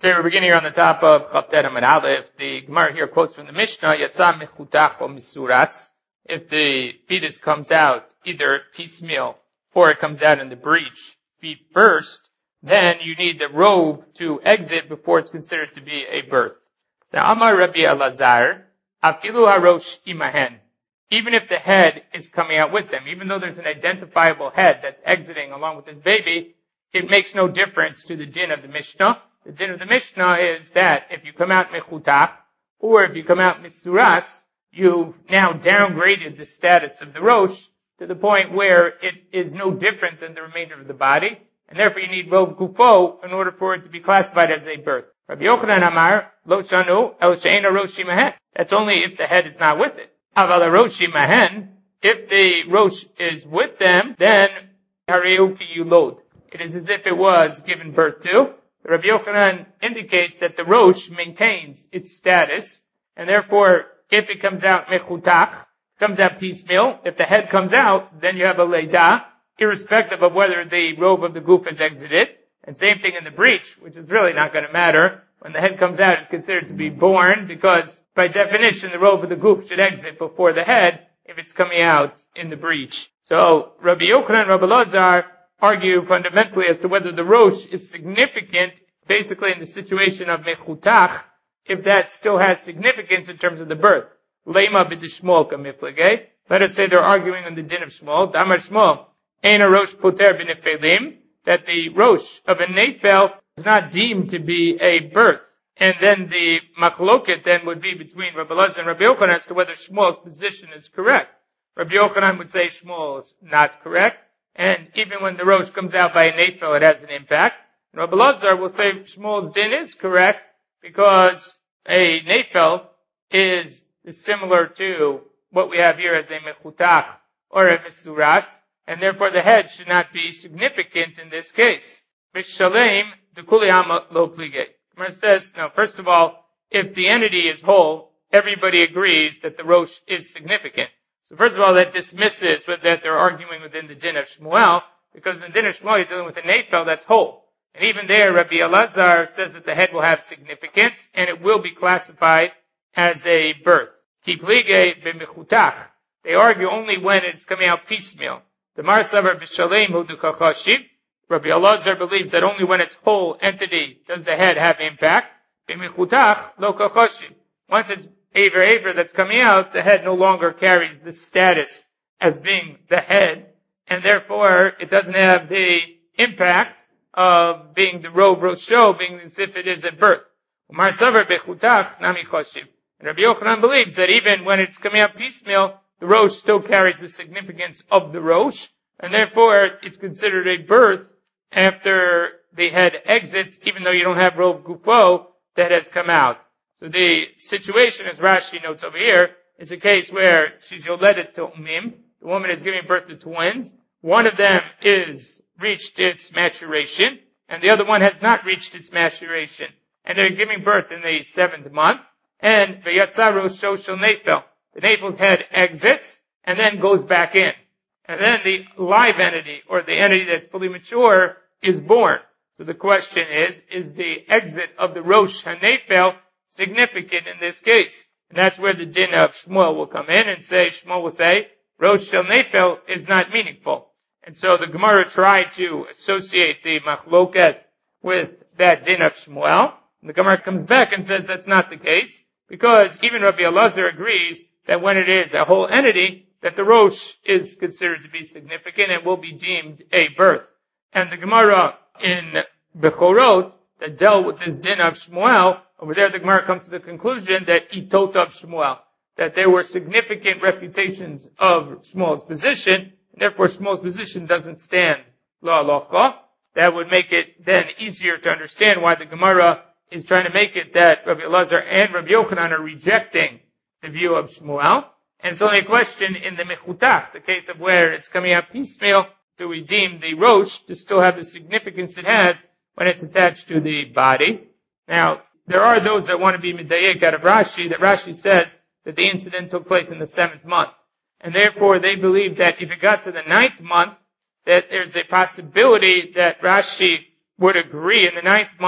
Okay, we're beginning here on the top of Chavtet Amud Aleph. The Gemara here quotes from the Mishnah, Yatsa mechutach o misuras. If the fetus comes out either piecemeal or it comes out in the breech feet first, then you need the robe to exit before it's considered to be a birth. Now, Amar Rabbi Elazar, afilu harosh imahen. Even if the head is coming out with them, even though there's an identifiable head that's exiting along with this baby, it makes no difference to the din of the Mishnah. The din of the Mishnah is that if you come out mechutach, or if you come out misuras, you've now downgraded the status of the rosh to the point where it is no different than the remainder of the body, and therefore you need robe gufo in order for it to be classified as a birth. Rabbi Yochanan Amar, lo shanu el she'ena rosh imahen. That's only if the head is not with it. Aval rosh imahen, if the rosh is with them, then hareu ki yulod. It is as if it was given birth to. Rabbi Yochanan indicates that the rosh maintains its status, and therefore, if it comes out mechutach, comes out piecemeal, if the head comes out, then you have a leida, irrespective of whether the robe of the goof has exited. And same thing in the breech, which is really not going to matter. When the head comes out, it's considered to be born, because by definition, the robe of the goof should exit before the head if it's coming out in the breech. So, Rabbi Yochanan and Rabbi Elazar argue fundamentally as to whether the rosh is significant, basically in the situation of mechutach, if that still has significance in terms of the birth. Lema b'dishmol kamiflege. Let us say they're arguing on the din of Shmuel. Damar Shmuel, ein a rosh poter b'nefelim, that the rosh of a nefel is not deemed to be a birth. And then the machloket then would be between Rabbi Elazar and Rabbi Yochanan as to whether Shmuel's position is correct. Rabbi Yochanan would say Shmuel is not correct. And even when the rosh comes out by a nefel, it has an impact. And Rabbi Elazar will say Shmuel's din is correct because a nefel is similar to what we have here as a mechutach or a misuras, and therefore the head should not be significant in this case. Mishalem dekuli ama lo plige. Gemara says, no, first of all, if the entity is whole, everybody agrees that the rosh is significant. So first of all, that dismisses that they're arguing within the din of Shmuel, because in the din of Shmuel you're dealing with a nefel that's whole. And even there, Rabbi Elazar says that the head will have significance, and it will be classified as a birth. Ki plige b'mechutach. They argue only when it's coming out piecemeal. The Marsavar b'shalem hu d'kachashiv. Rabbi Elazar believes that only when it's whole entity does the head have impact. B'mechutach lo kachashiv. Once it's aver that's coming out, the head no longer carries the status as being the head, and therefore it doesn't have the impact of being the robe rosho, being as if it is a birth. Umar savar bechutach nami choshiv. And Rabbi Yochanan believes that even when it's coming out piecemeal, the rosh still carries the significance of the rosh, and therefore it's considered a birth after the head exits, even though you don't have robe gufo that has come out. So the situation, as Rashi notes over here, is a case where she's yoledet to umim. The woman is giving birth to twins. One of them is reached its maturation, and the other one has not reached its maturation. And they're giving birth in the 7th month. And v'yatsa rosho shel nefel. The nefel's head exits, and then goes back in. And then the live entity, or the entity that's fully mature, is born. So the question is the exit of the rosh hanefel significant in this case? And that's where the din of Shmuel will come in and say, Shmuel will say, rosh shel nefel is not meaningful. And so the Gemara tried to associate the machloket with that din of Shmuel. And the Gemara comes back and says that's not the case, because even Rabbi Elazar agrees that when it is a whole entity, that the rosh is considered to be significant and will be deemed a birth. And the Gemara in Bechorot that dealt with this din of Shmuel, over there the Gemara comes to the conclusion that itot of Shmuel, that there were significant refutations of Shmuel's position, and therefore Shmuel's position doesn't stand la halacha. That would make it then easier to understand why the Gemara is trying to make it that Rabbi Elazar and Rabbi Yochanan are rejecting the view of Shmuel. And it's only a question in the mechutach, the case of where it's coming out piecemeal, do we deem the rosh to still have the significance it has when it's attached to the body? Now, there are those that want to be medayek out of Rashi, that Rashi says that the incident took place in the 7th month. And therefore they believe that if it got to the 9th month, that there's a possibility that Rashi would agree in the 9th month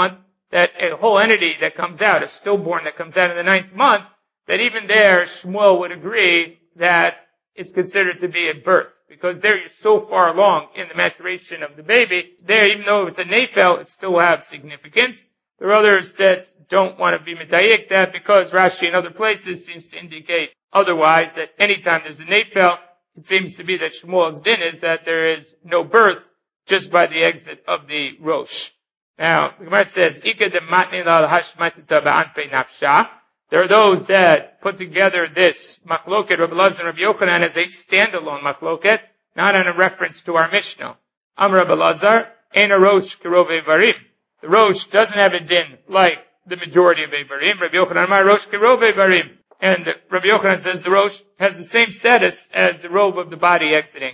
that a whole entity that comes out, a stillborn that comes out in the 9th month, that even there Shmuel would agree that it's considered to be a birth. Because there you're so far along in the maturation of the baby, there even though it's a nefel, it still will have significance. There are others that don't want to be medayik that because Rashi in other places seems to indicate otherwise, that anytime there's a nefel, it seems to be that Shmuel's din is that there is no birth just by the exit of the Rosh. Now, the Gemara says, there are those that put together this machloket Rabbi Elazar and Rabbi Yochanan as a standalone machloket, not on a reference to our Mishnah. Amar Rabbi Elazar, ein a Rosh kirov Eivarim. The Rosh doesn't have a din like the majority of Eivarim. Rabbi Yochanan Amar Rosh kirov Eivarim. And Rabbi Yochanan says the Rosh has the same status as the robe of the body exiting.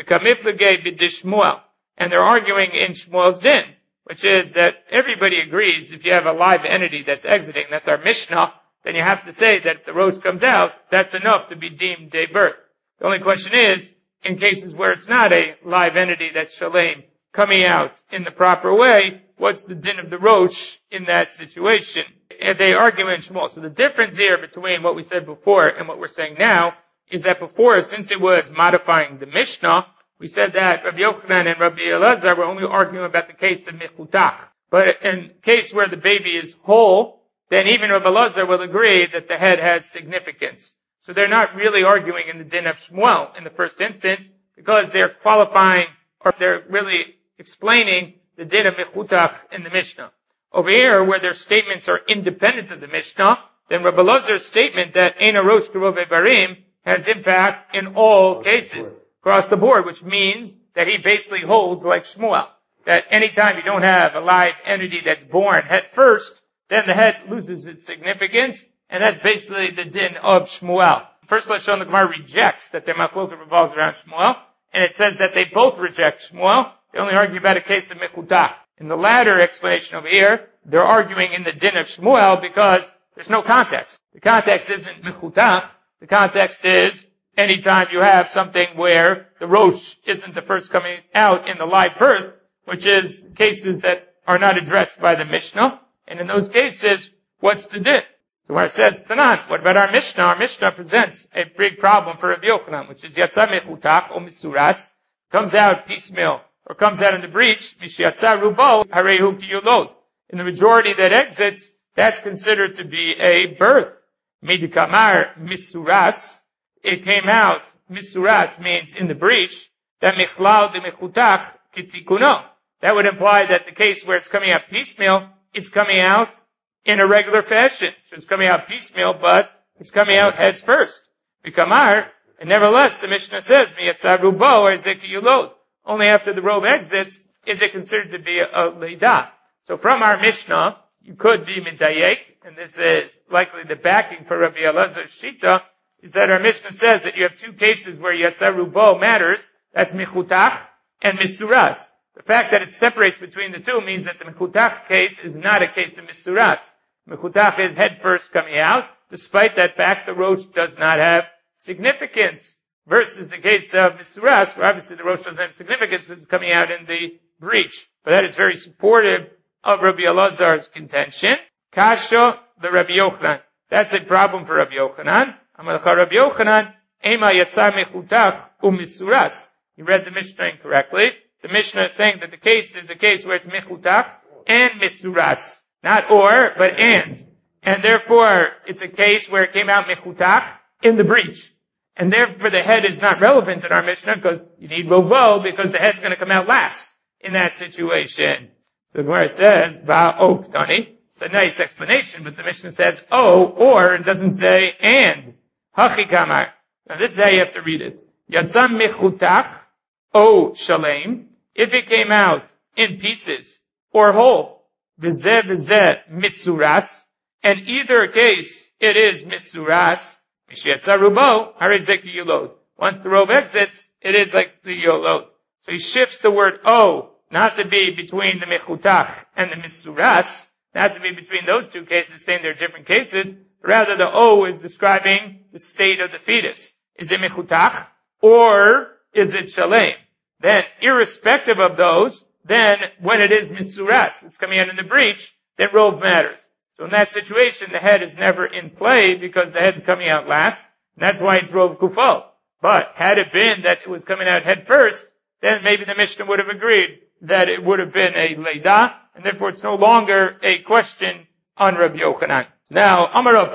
And they're arguing in Shmuel's din, which is that everybody agrees if you have a live entity that's exiting, that's our Mishnah, then you have to say that if the Rosh comes out, that's enough to be deemed a birth. The only question is, in cases where it's not a live entity that's shalem coming out in the proper way, what's the din of the Rosh in that situation? And they argue in Shmuel. So the difference here between what we said before and what we're saying now is that before, since it was modifying the Mishnah, we said that Rabbi Yochanan and Rabbi Elazar were only arguing about the case of Mechutach. But in case where the baby is whole, then even Rabbi Elazar will agree that the head has significance. So they're not really arguing in the din of Shmuel in the first instance, because they're qualifying, or they're really explaining the din of Mechutach in the Mishnah. Over here, where their statements are independent of the Mishnah, then Rabbi Elazar's statement that Ein Rosh Kirov Eivarim has impact in all cases, across the board, which means that he basically holds like Shmuel, that anytime you don't have a live entity that's born head first, then the head loses its significance, and that's basically the din of Shmuel. First Lashon, the Gemara rejects that their machloket revolves around Shmuel, and it says that they both reject Shmuel. They only argue about a case of Mechutach. In the latter explanation over here, they're arguing in the din of Shmuel because there's no context. The context isn't Mechutach. The context is anytime you have something where the Rosh isn't the first coming out in the live birth, which is cases that are not addressed by the Mishnah. And in those cases, what's the din? So where it says Tanan, what about our Mishnah? Our Mishnah presents a big problem for Rabbi Yochanan, which is Yatsa Mechutach or Misuras, comes out piecemeal, or comes out in the breach, Mishyatsa Rubo, Harehu Kiyulod. In the majority that exits, that's considered to be a birth. Midikamar Misuras, it came out, Misuras means in the breach, that Michlal de Mechutach Kitikuno. That would imply that the case where it's coming out piecemeal, it's coming out in a regular fashion. So it's coming out piecemeal, but it's coming out heads first. Bikamar, and nevertheless, the Mishnah says, Miyatsa Rubo or Zekiyulod. Only after the robe exits is it considered to be a Leidah. So from our Mishnah, you could be Midayek, and this is likely the backing for Rabbi Elazar's Shita, is that our Mishnah says that you have two cases where Yatsa Rubo matters, that's Mechutach and Misuras. The fact that it separates between the two means that the Mechutach case is not a case of Misuras. Mechutach is head first coming out. Despite that fact, the Rosh does not have significance. Versus the case of Misuras, where obviously the Rosh doesn't have significance, but it's coming out in the breach. But that is very supportive of Rabbi Elazar's contention. Kasha, the Rabbi Yochanan. That's a problem for Rabbi Yochanan. Amalcha Rabbi Yochanan, Ema Yatsa Mechutach Misuras. You read the Mishnah incorrectly. The Mishnah is saying that the case is a case where it's Mechutach and Misuras. Not or, but and. And therefore, it's a case where it came out Mechutach in the breach. And therefore, the head is not relevant in our Mishnah because you need Rovo because the head's going to come out last in that situation. So the Gemara says, Ba'o Ktani. It's a nice explanation, but the Mishnah says, oh, or, it doesn't say and. Hachi Kamar. Now this is how you have to read it. Yatzam Mechutach, O Shalem. If it came out in pieces or whole, V'zeh v'zeh Misuras, and either case it is Misuras, Mishyatsa Rubo, Harezeki Yulod. Once the robe exits, it is like the Yolod. So he shifts the word O, not to be between the Mechutach and the Misuras, not to be between those two cases, saying they're different cases, but rather the O is describing the state of the fetus. Is it Mechutach, or is it Shalem? Then, irrespective of those, then when it is Misuras, it's coming out in the breach, then Rov matters. So in that situation, the head is never in play because the head's coming out last, and that's why it's Rov Kufo. But had it been that it was coming out head first, then maybe the Mishnah would have agreed that it would have been a Leida, and therefore it's no longer a question on Rabbi Yochanan. Now, Amar Rav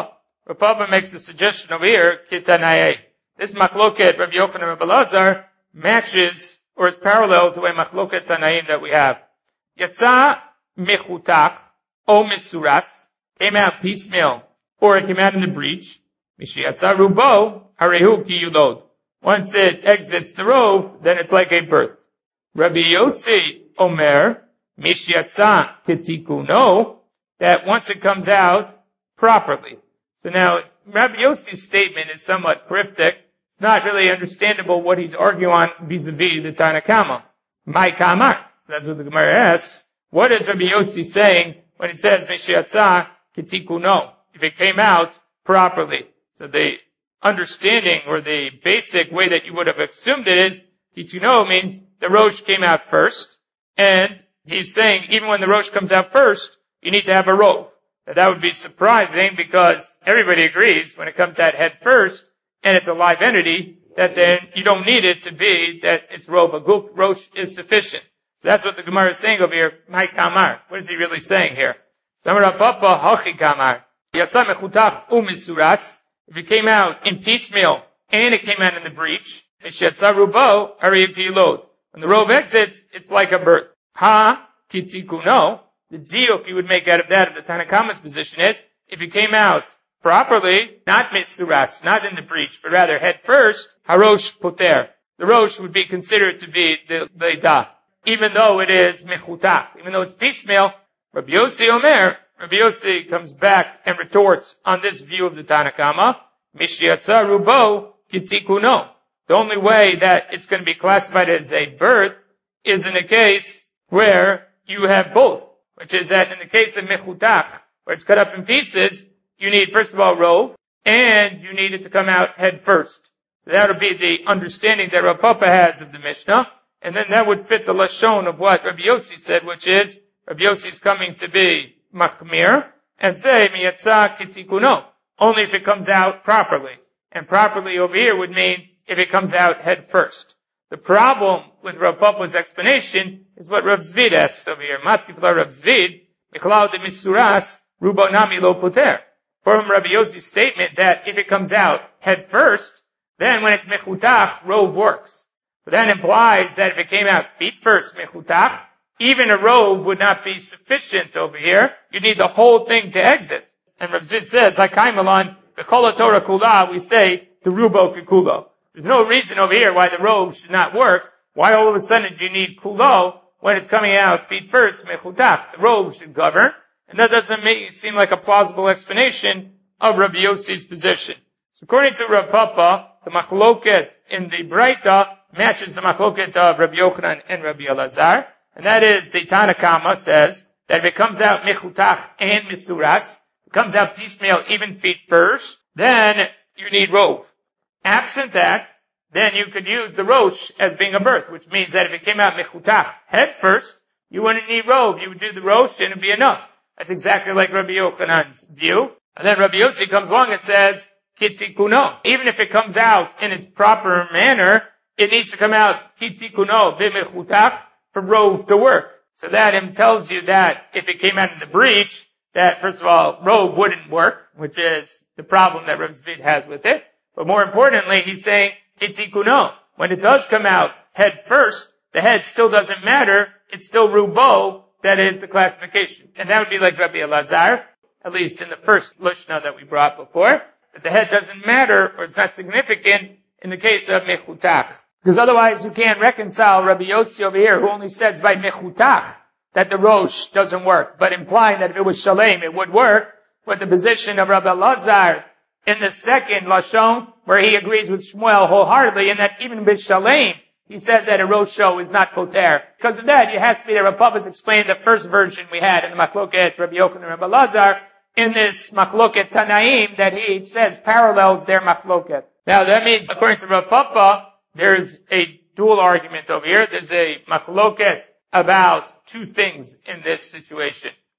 Papa makes the suggestion over here, Kitanaye. This machloket, Rabbi Yochanan and Rabbi Elazar, matches or is parallel to a machloket Tanaim that we have. Yatsa mechutach o misuras, came out piecemeal, or it came out in the breach. Mishiyatsa rubo, harehu ki yulod. Once it exits the rove, then it's like a birth. Rabbi Yossi Omer, Mishiyatsa ketikuno, that once it comes out properly. So now, Rabbi Yossi's statement is somewhat cryptic. It's not really understandable what he's arguing on vis-a-vis the Tana Kama. My Kamar. That's what the Gemara asks. What is Rabbi Yossi saying when it says Mishiyatsa ketikuno? If it came out properly. So the understanding or the basic way that you would have assumed it is, ketikuno means the rosh came out first, and he's saying even when the rosh comes out first, you need to have a rove. Now that would be surprising because everybody agrees when it comes out head first and it's a live entity that then you don't need it to be that it's rove. A guk rosh is sufficient. So that's what the Gemara is saying over here. My kamar. What is he really saying here? Samar Papa hachi kamar. Yatsa mechutach umisuras. If it came out in piecemeal and it came out in the breach, Mishiyatsa rubo ariyukilod. When the rove exits, it's like a birth. Ha kitikuno. The diuk you would make out of that, of the Tanakama's position is, if it came out properly, not misuras, not in the breach, but rather head first, harosh poter. The rosh would be considered to be the leida. Even though it is mechutach, even though it's piecemeal, Rabbi Yossi Omer, Rabbi Yossi comes back and retorts on this view of the Tanakama, Mishiyatsa rubo kitikuno. The only way that it's going to be classified as a birth is in a case where you have both, which is that in the case of mechutach, where it's cut up in pieces, you need first of all rove, and you need it to come out head first. So that would be the understanding that Rav Papa has of the Mishnah, and then that would fit the lashon of what Rabbi Yossi said, which is Rabbi Yossi is coming to be machmir and say miyatsa kitikuno, only if it comes out properly. And properly over here would mean if it comes out head first. The problem with Rav Papa's explanation is what Rav Zvid asks over here. Matkifla Rav Zvid, Michlal de Misuras, Rubo Nami Lo Poter. From Rabbi Yossi's statement that if it comes out head first, then when it's mechutach, rove works. But that implies that if it came out feet first, mechutach, even a rove would not be sufficient over here. You need the whole thing to exit. And Rav Zvid says, Hakai Malan, B'chol Torah Kula, we say, the Rubo Kikulo. There's no reason over here why the robe should not work. Why all of a sudden do you need kulo when it's coming out feet first, mechutach? The robe should govern. And that doesn't seem like a plausible explanation of Rabbi Yossi's position. So according to Rav Papa, the machloket in the Braita matches the machloket of Rabbi Yochanan and Rabbi Elazar. And that is, the Tanakama says that if it comes out mechutach and misuras, it comes out piecemeal, even feet first, then you need rove. Absent that, then you could use the rosh as being a birth, which means that if it came out mechutach head first, you wouldn't need rove. You would do the rosh and it'd be enough. That's exactly like Rabbi Yochanan's view. And then Rabbi Yossi comes along and says, kitikuno. Even if it comes out in its proper manner, it needs to come out kitikuno b'mechutach for rove to work. So that tells you that if it came out in the breach, that first of all, rove wouldn't work, which is the problem that Rav Zvid has with it. But more importantly, he's saying, kitikuno. When it does come out head first, the head still doesn't matter. It's still rubo. That is the classification. And that would be like Rabbi Elazar, at least in the first Lishna that we brought before, that the head doesn't matter or it's not significant in the case of mechutach. Because otherwise you can't reconcile Rabbi Yossi over here, who only says by mechutach that the rosh doesn't work, but implying that if it was shalem, it would work, with the position of Rabbi Elazar in the second Lashon, where he agrees with Shmuel wholeheartedly, and that even with Shalem, he says that a Rosho is not Poter. Because of that, it has to be that Rav Papa's explained the first version we had in the Machloket Rabbi Yochanan and Rabbi Elazar, in this Machloket Tanaim, that he says parallels their Machloket. Now that means, according to Rav Papa, there's a dual argument over here. There's a Machloket about two things in this situation.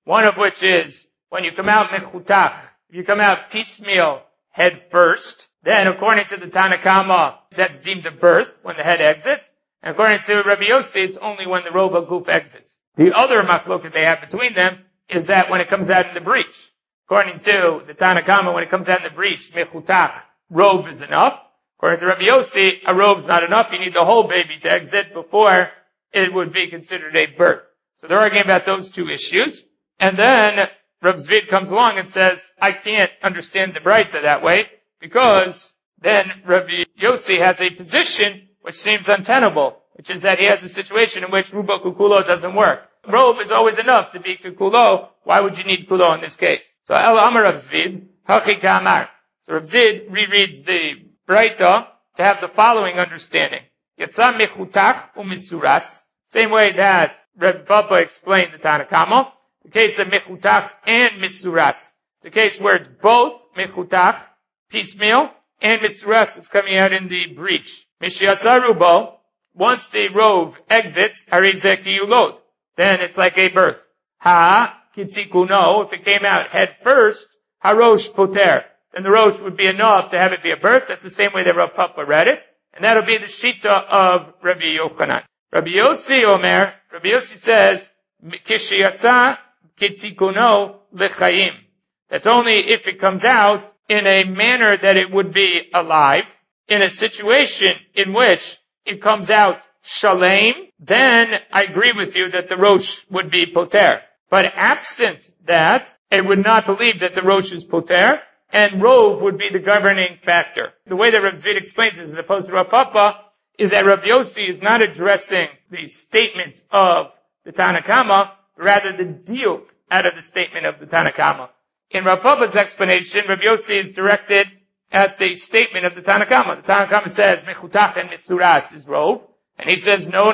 One of which is when you come out mechutach, you come out piecemeal head first, then according to the Tanna Kama, that's deemed a birth when the head exits. And according to Rabbi Yossi, it's only when the robe goof exits. The other machloket they have between them is that when it comes out in the breach. According to the Tanna Kama, when it comes out in the breach, mechutach, robe is enough. According to Rabbi Yossi, a robe's not enough. You need the whole baby to exit before it would be considered a birth. So they're arguing about those two issues. And then Rav Zvid comes along and says, I can't understand the Braita that way, because then Rabbi Yossi has a position which seems untenable, which is that he has a situation in which Ruba Kukulo doesn't work. Robe is always enough to be Kukulo. Why would you need Kulo in this case? So El Amar Rav Zvid, Hachi Ka'amar. So Rav Zvid rereads the Braita to have the following understanding. Yatsa mechutach umisuras. Same way that Rabbi Papa explained the Tanna Kama. The case of mechutach and misuras. It's a case where it's both mechutach, piecemeal, and misuras, it's coming out in the breach. Mishiyatsa rubo, once the robe exits, harizeh kiyulod, then it's like a birth. Ha kitikuno, if it came out head first, harosh poter, then the rosh would be enough to have it be a birth. That's the same way that Rav Papa read it. And that'll be the shita of Rabbi Yochanan. Rabbi Yossi Omer, Rabbi Yossi says, Kishiyatza kitikuno lechayim. That's only if it comes out in a manner that it would be alive. In a situation in which it comes out shalem, then I agree with you that the rosh would be poter. But absent that, it would not believe that the rosh is poter, and rove would be the governing factor. The way that Rav Zvid explains this, as opposed to Rav Papa, is that Rav Yossi is not addressing the statement of the Tanna Kama, but rather the diuk out of the statement of the Tanna Kama. In Rav Papa's explanation, Rav Yossi is directed at the statement of the Tanna Kama. The Tanna Kama says, mechutach and misuras is rove, and he says, no.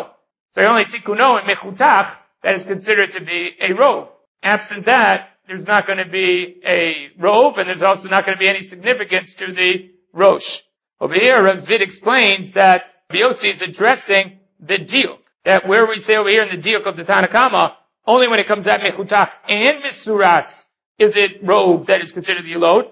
So only tikuno and mechutach, that is considered to be a rove. Absent that, there's not going to be a rove, and there's also not going to be any significance to the rosh. Over here, Rav Zvid explains that Yossi is addressing the diuk. That where we say over here in the diuk of the Tanna Kama, only when it comes out mechutach and misuras is it rove that is considered the yilod.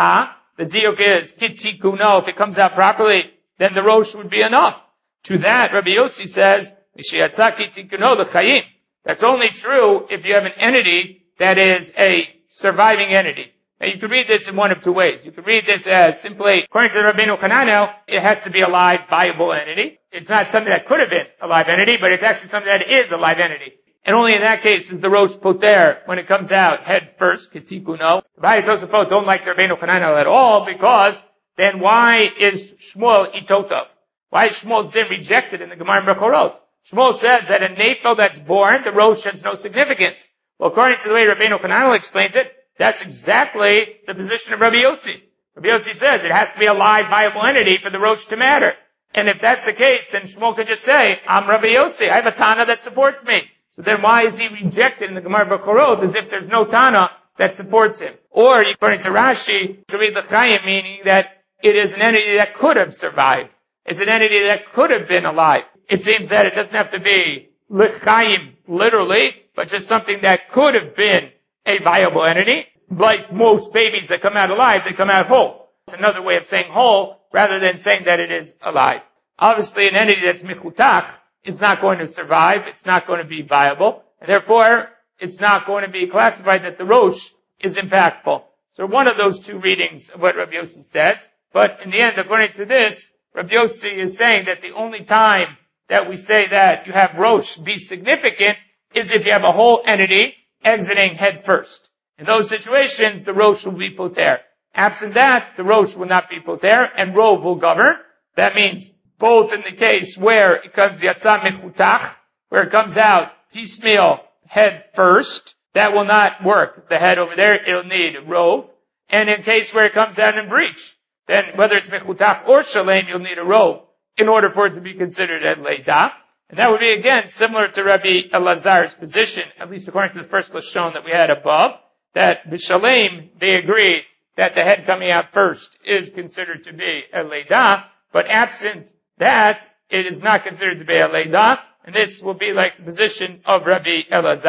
The diuk is kitikuno, if it comes out properly, then the rosh would be enough. To that, Rabbi Yossi says, Mishiyatza kitikuno l'chayim. That's only true if you have an entity that is a surviving entity. Now you could read this in one of two ways. You could read this as simply, according to the Rabbeinu Hananel, it has to be a live, viable entity. It's not something that could have been a live entity, but it's actually something that is a live entity. And only in that case is the rosh poter when it comes out head first, ketikuno. The Ba'ai Tosafot don't like the Rabbeinu Hananel at all, because then why is Shmuel itotav? Why is Shmuel's din rejected in the Gemara Bechorot? Shmuel says that a nefel that's born, the rosh has no significance. Well, according to the way Rabbeinu Hananel explains it, that's exactly the position of Rabbi Yossi. Rabbi Yossi says it has to be a live, viable entity for the rosh to matter. And if that's the case, then Shmuel could just say, I'm Rabbi Yossi, I have a Tana that supports me. So then why is he rejected in the Gemara Bechorot as if there's no Tana that supports him? Or, according to Rashi, you can read L'chaim, meaning that it is an entity that could have survived. It's an entity that could have been alive. It seems that it doesn't have to be L'chaim, literally, but just something that could have been a viable entity. Like most babies that come out alive, they come out whole. It's another way of saying whole, rather than saying that it is alive. Obviously, an entity that's mechutach is not going to survive, it's not going to be viable, and therefore, it's not going to be classified that the rosh is impactful. So one of those two readings of what Rabbi Yossi says, but in the end, according to this, Rabbi Yossi is saying that the only time that we say that you have rosh be significant is if you have a whole entity exiting head first. In those situations, the rosh will be poter. Absent that, the rosh will not be poter, and rov will govern. That means both in the case where it comes yatsa mechutach, where it comes out piecemeal head first, that will not work. The head over there, it'll need rov. And in case where it comes out in breach, then whether it's mechutach or shalem, you'll need a rov in order for it to be considered a leida. And that would be again similar to Rabbi Elazar's position, at least according to the first lashon that we had above, that b'shalem, they agree that the head coming out first is considered to be a leida, but absent that, it is not considered to be a leida, and this will be like the position of Rabbi Elazar.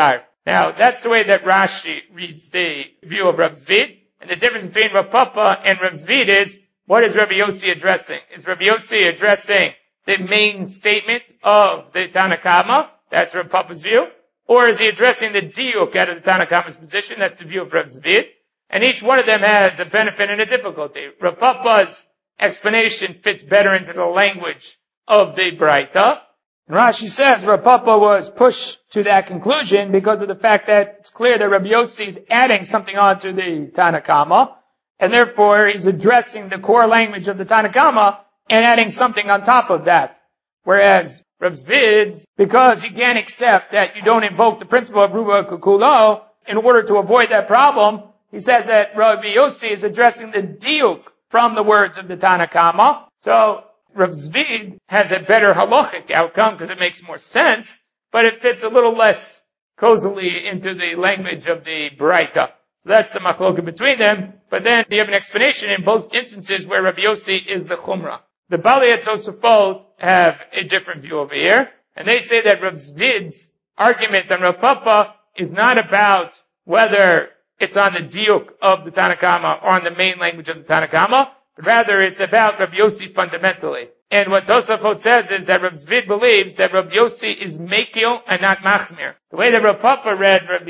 Now, that's the way that Rashi reads the view of Rav Zvid. And the difference between Rav Papa and Rav Zvid is, what is Rabbi Yossi addressing? Is Rabbi Yossi addressing the main statement of the Tanna Kama? That's Rav Papa's view. Or is he addressing the diuk out of the Tanna Kama's position? That's the view of Rav Zvid. And each one of them has a benefit and a difficulty. Rav Papa's explanation fits better into the language of the Braita. And Rashi says Rav Papa was pushed to that conclusion because of the fact that it's clear that Rabbi Yossi is adding something onto the Tanna Kama, and therefore he's addressing the core language of the Tanna Kama and adding something on top of that. Whereas Rav Zvid, because he can't accept that you don't invoke the principle of Ruba Kukulo, in order to avoid that problem, he says that Rabbi Yossi is addressing the diuk from the words of the Tanna Kama. So Rav Zvid has a better halachic outcome because it makes more sense, but it fits a little less cozily into the language of the Braita. So that's the machloket between them. But then you have an explanation in both instances where Rabbi Yossi is the Chumrah. The Balei Tosafot have a different view over here, and they say that Rav Zvid's argument on Rav Papa is not about whether it's on the diuk of the Tanna Kama or on the main language of the Tanna Kama, but rather it's about Rav Yossi fundamentally. And what Tosafot says is that Rav Zvid believes that Rav Yossi is Mekil and not Machmir. The way that Rav Papa read Rav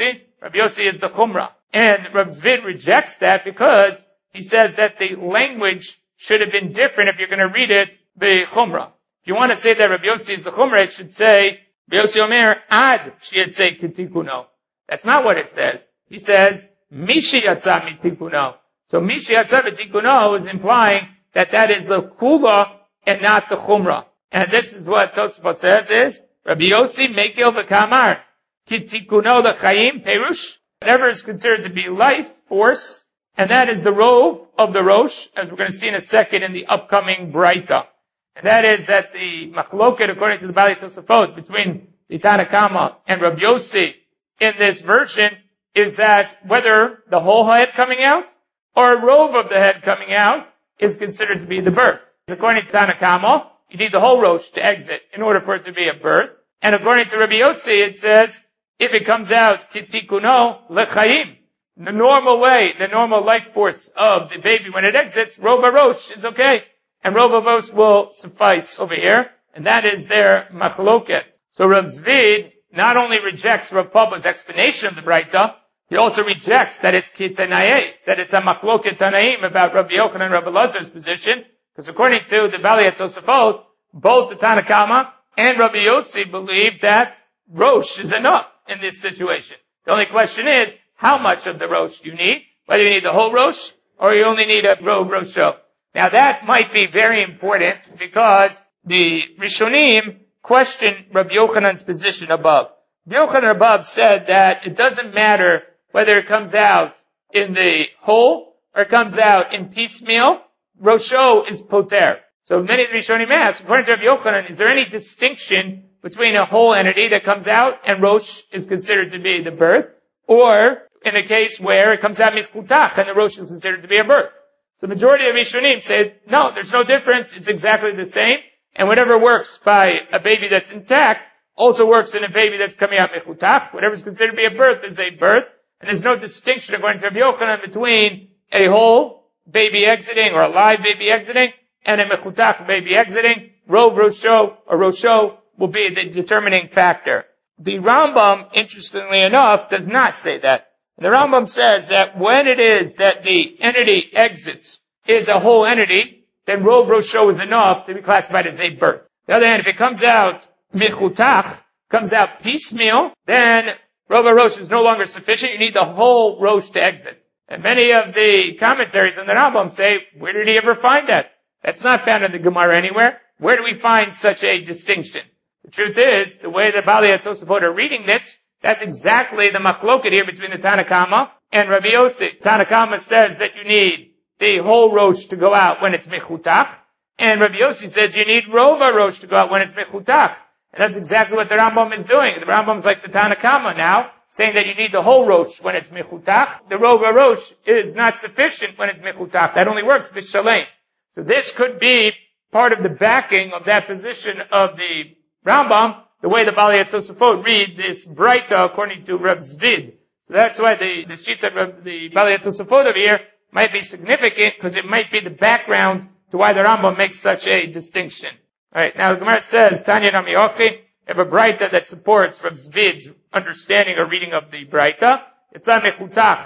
Yossi is the Chumrah. And Rav Zvid rejects that because he says that the language should have been different if you're going to read it, the Chumrah. If you want to say that Rav Yossi is the Chumrah, it should say, Rav Yossi Omer, Ad, Shiyatzei Kitikuno. That's not what it says. He says, Mishi Yatza Mitikuno. So Mishi Yatza Mitikuno is implying that is the Kula and not the Chumrah. And this is what Tosafot says is, Rabbi Yossi Mekil V'Kamar, Kitikuno L'Chaim Perush, whatever is considered to be life, force, and that is the rove of the Rosh, as we're going to see in a second in the upcoming Braita. And that is that the machloket, according to the Balei Tosafot, between the Tanna Kama and Rabbi Yossi in this version is that whether the whole head coming out or a rove of the head coming out is considered to be the birth. According to Tanna Kama, you need the whole Rosh to exit in order for it to be a birth. And according to Rabbi Yossi, it says, if it comes out, kitikuno lechaim, the normal way, the normal life force of the baby when it exits, Rova Rosh is okay. And Rova Rosh will suffice over here. And that is their machloket. So Rav Zvid not only rejects Rav Papa's explanation of the Braita, he also rejects that it's kitanaye, that it's a machloket tanaim about Rabbi Yochanan and Rabbi Elazar's position. Because according to the Balei Tosafot, both the Tanna Kama and Rabbi Yossi believe that Rosh is enough in this situation. The only question is, how much of the Rosh do you need? Whether you need the whole Rosh, or you only need a Rov Rosho. Now that might be very important, because the Rishonim questioned Rabbi Yochanan's position above. Rabbi Yochanan above said that it doesn't matter whether it comes out in the whole, or it comes out in piecemeal, Rosho is poter. So many of the Rishonim ask, according to Rabbi Yochanan, is there any distinction between a whole entity that comes out and Rosh is considered to be the birth, or in a case where it comes out michutach and the Rosh is considered to be a birth? The majority of Rishonim say, no, there's no difference, it's exactly the same, and whatever works by a baby that's intact also works in a baby that's coming out michutach. Whatever is considered to be a birth is a birth, and there's no distinction according to Rabbi Yochanan between a whole baby exiting or a live baby exiting and a mechutach baby exiting. Rov Rosho or Rosho will be the determining factor. The Rambam, interestingly enough, does not say that. The Rambam says that when it is that the entity exits is a whole entity, then Rov Rosho is enough to be classified as a birth. On the other hand, if it comes out mechutach, comes out piecemeal, then Rov Rosh is no longer sufficient. You need the whole Rosh to exit. And many of the commentaries on the Rambam say, where did he ever find that? That's not found in the Gemara anywhere. Where do we find such a distinction? The truth is, the way the Balei Tosafot are reading this, that's exactly the machloket here between the Tanna Kama and Rabbi Yossi. Tanna Kama says that you need the whole Rosh to go out when it's mechutach, and Rabbi Yossi says you need Rova Rosh to go out when it's mechutach. And that's exactly what the Rambam is doing. The Rambam's like the Tanna Kama now, saying that you need the whole Rosh when it's mechutach. The Rova Rosh is not sufficient when it's mechutach. That only works with Shalem. So this could be part of the backing of that position of the Rambam, the way the Balei Tosafot read this Braita according to Rav Zvid. So that's why the Shita of the Balei Tosafot over here might be significant, because it might be the background to why the Rambam makes such a distinction. Alright, now the Gemara says, Tanya Rami Ochi, have a Braita that supports Rav Zvid's understanding or reading of the Braita. It's a mechutach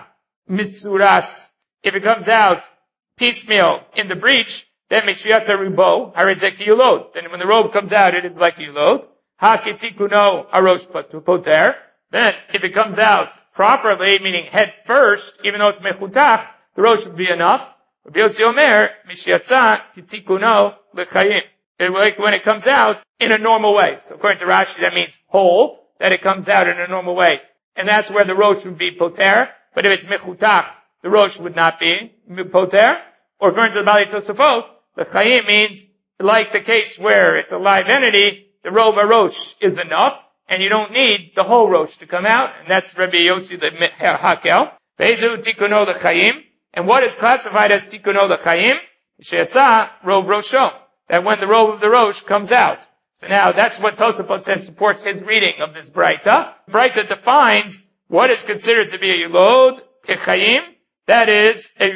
misuras. If it comes out piecemeal in the breach, then mishiyata rubo harizek yulod. Then when the robe comes out, it is like yulod. Ha kitikuno arosh poter. Then if it comes out properly, meaning head first, even though it's mechutach, the rosh would be enough. Rabbi Yossi Omer mishiyatza kitikuno lechayim. Like when it comes out in a normal way. So according to Rashi, that means whole, that it comes out in a normal way. And that's where the rosh would be poter. But if it's mechutach, the rosh would not be poter. Or according to the Balei Tosafot, the chayim means, like the case where it's a live entity, the robe rosh is enough, and you don't need the whole rosh to come out. And that's Rabbi Yossi the Hakel. Ve'ezu tikuno l'chayim. And what is classified as tikuno l'chayim? She'etzah robe rosho. That when the robe of the rosh comes out. So now that's what Tosafot said supports his reading of this Braita. Braita defines what is considered to be a yulod, kechayim, that is a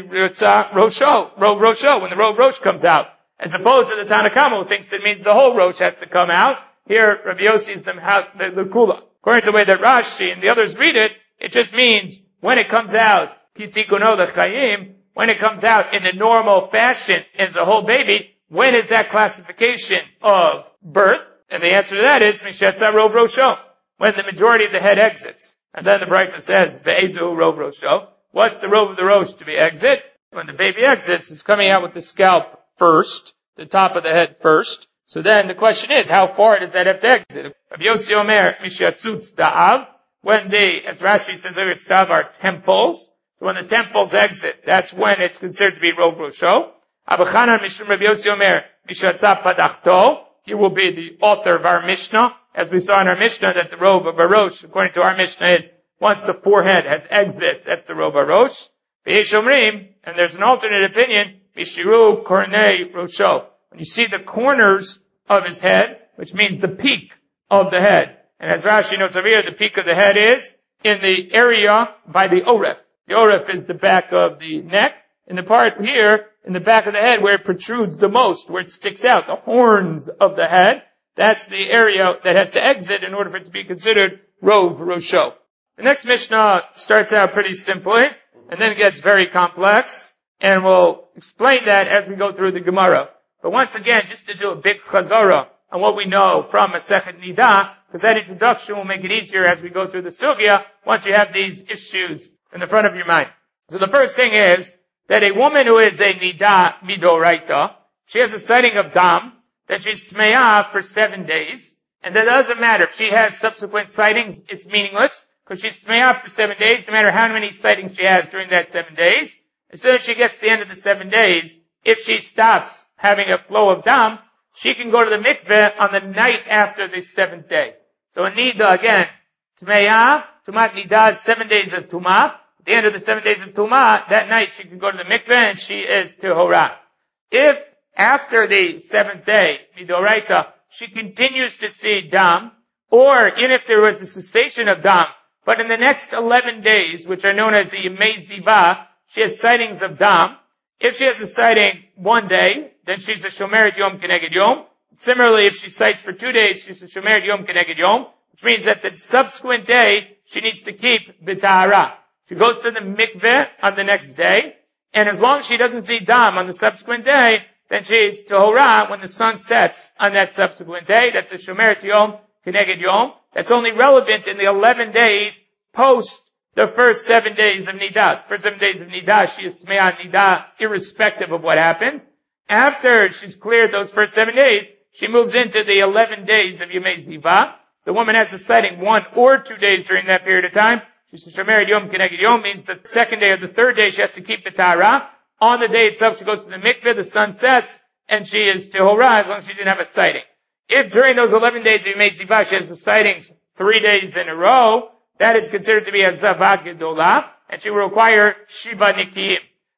rosho, robe rosho, when the robe rosh comes out. As opposed to the Tanna Kamma who thinks it means the whole rosh has to come out. Here, Rabbi Yossi is the kula. According to the way that Rashi and the others read it, it just means when it comes out, kitikuno l'chayim, when it comes out in the normal fashion as a whole baby, when is that classification of birth? And the answer to that is mishetza rov rosho, when the majority of the head exits. And then the Braita says ve'ezu rov rosho. What's the robe of the rosh to be exit? When the baby exits, it's coming out with the scalp first, the top of the head first. So then the question is, how far does that have to exit? Rabbi Yossi Omer mishatzutz da'av, when they, as Rashi says over da'av, are temples. So when the temples exit, that's when it's considered to be rov rosho. Abachanan Mishum Rabbi Yossi Omer mishatza padachto. He will be the author of our Mishnah, as we saw in our Mishnah that the robe of a rosh, according to our Mishnah, is once the forehead has exit, that's the robe of rosh. V'yesh omrim, and there's an alternate opinion, mishiru kornei rosho. When you see the corners of his head, which means the peak of the head. And as Rashi notes over here, the peak of the head is in the area by the oref. The oref is the back of the neck. In the part here, in the back of the head where it protrudes the most, where it sticks out, the horns of the head, that's the area that has to exit in order for it to be considered rov rosho. The next Mishnah starts out pretty simply, and then gets very complex, and we'll explain that as we go through the Gemara. But once again, just to do a big chazara on what we know from Masechet Nida, because that introduction will make it easier as we go through the sugya, once you have these issues in the front of your mind. So the first thing is, that a woman who is a nida midoraita, she has a sighting of dam, that she's tmeah for 7 days, and that doesn't matter. If she has subsequent sightings, it's meaningless, because she's tmeah for 7 days, no matter how many sightings she has during that 7 days. As soon as she gets to the end of the 7 days, if she stops having a flow of dam, she can go to the mikveh on the night after the 7th day. So a nida, again, tmeah, tumat nida is 7 days of tumah. At the end of the 7 days of Tumah, that night she can go to the mikveh and she is Tehorah. If after the 7th day, Midoraita, she continues to see Dam, or even if there was a cessation of Dam, but in the next 11 days, which are known as the Yemei Ziva, she has sightings of Dam. If she has a sighting 1 day, then she's a Shomeret Yom Keneged Yom. Similarly, if she sights for 2 days, she's a Shomeret Yom Keneged Yom, which means that the subsequent day, she needs to keep B'tahara. She goes to the mikveh on the next day, and as long as she doesn't see dam on the subsequent day, then she's tehorah when the sun sets on that subsequent day. That's a shomeret yom keneged yom. That's only relevant in the 11 days post the first 7 days of nidah. First 7 days of nidah, she is tmeah nidah irrespective of what happens. After she's cleared those first 7 days, she moves into the 11 days of Yemei Ziva. The woman has a sighting 1 or 2 days during that period of time. She's a Shomeret Yom Keneged Yom, means the 2nd day or the 3rd day she has to keep the Tahara. On the day itself she goes to the mikveh, the sun sets, and she is Tehorah as long as she didn't have a sighting. If during those 11 days of Yemei Ziva she has the sightings 3 days in a row, that is considered to be a Zavah Gedolah, and she will require Shiva Nikiyim.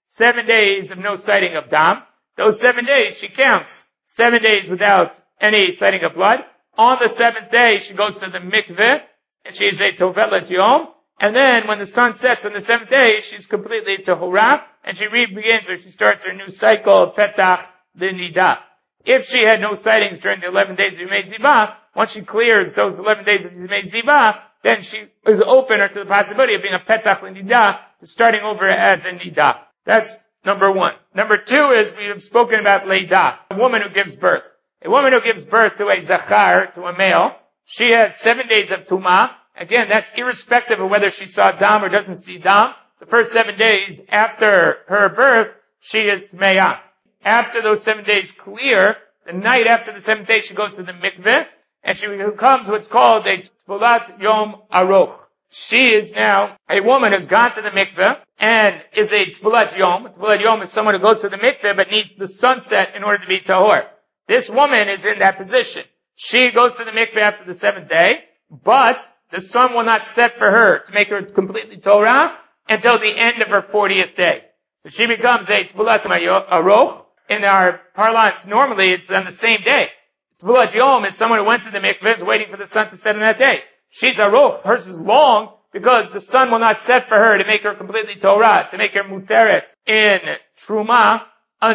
7 days of no sighting of Dam. Those 7 days she counts. 7 days without any sighting of blood, On the 7th day, she goes to the mikveh, and she is a tovelet yom. And then when the sun sets on the 7th day, she's completely tahora, and she begins or she starts her new cycle of petach l'nida. If she had no sightings during the 11 days of Yemei Ziva, once she clears those 11 days of Yemei Ziva, then she is open to the possibility of being a petach l'nida, to starting over as a nida. That's number one. Number two is we have spoken about leida, a woman who gives birth. A woman who gives birth to a zachar, to a male, she has 7 days of tumah. Again, that's irrespective of whether she saw dam or doesn't see dam. The first 7 days after her birth, she is tmeya. After those 7 days clear, the night after the 7th day, she goes to the mikveh, and she becomes what's called a tfulat yom aroch. She is now a woman who's gone to the mikveh and is a tfulat yom. Tfulat yom is someone who goes to the mikveh but needs the sunset in order to be tahor. This woman is in that position. She goes to the mikveh after the 7th day, but the sun will not set for her to make her completely Torah until the end of her 40th day. So she becomes a tfulat aroch. In our parlance, normally it's on the same day. Tfulat yom is someone who went to the mikveh, is waiting for the sun to set on that day. She's aroch. Hers is long because the sun will not set for her to make her completely Torah, to make her muteret in truma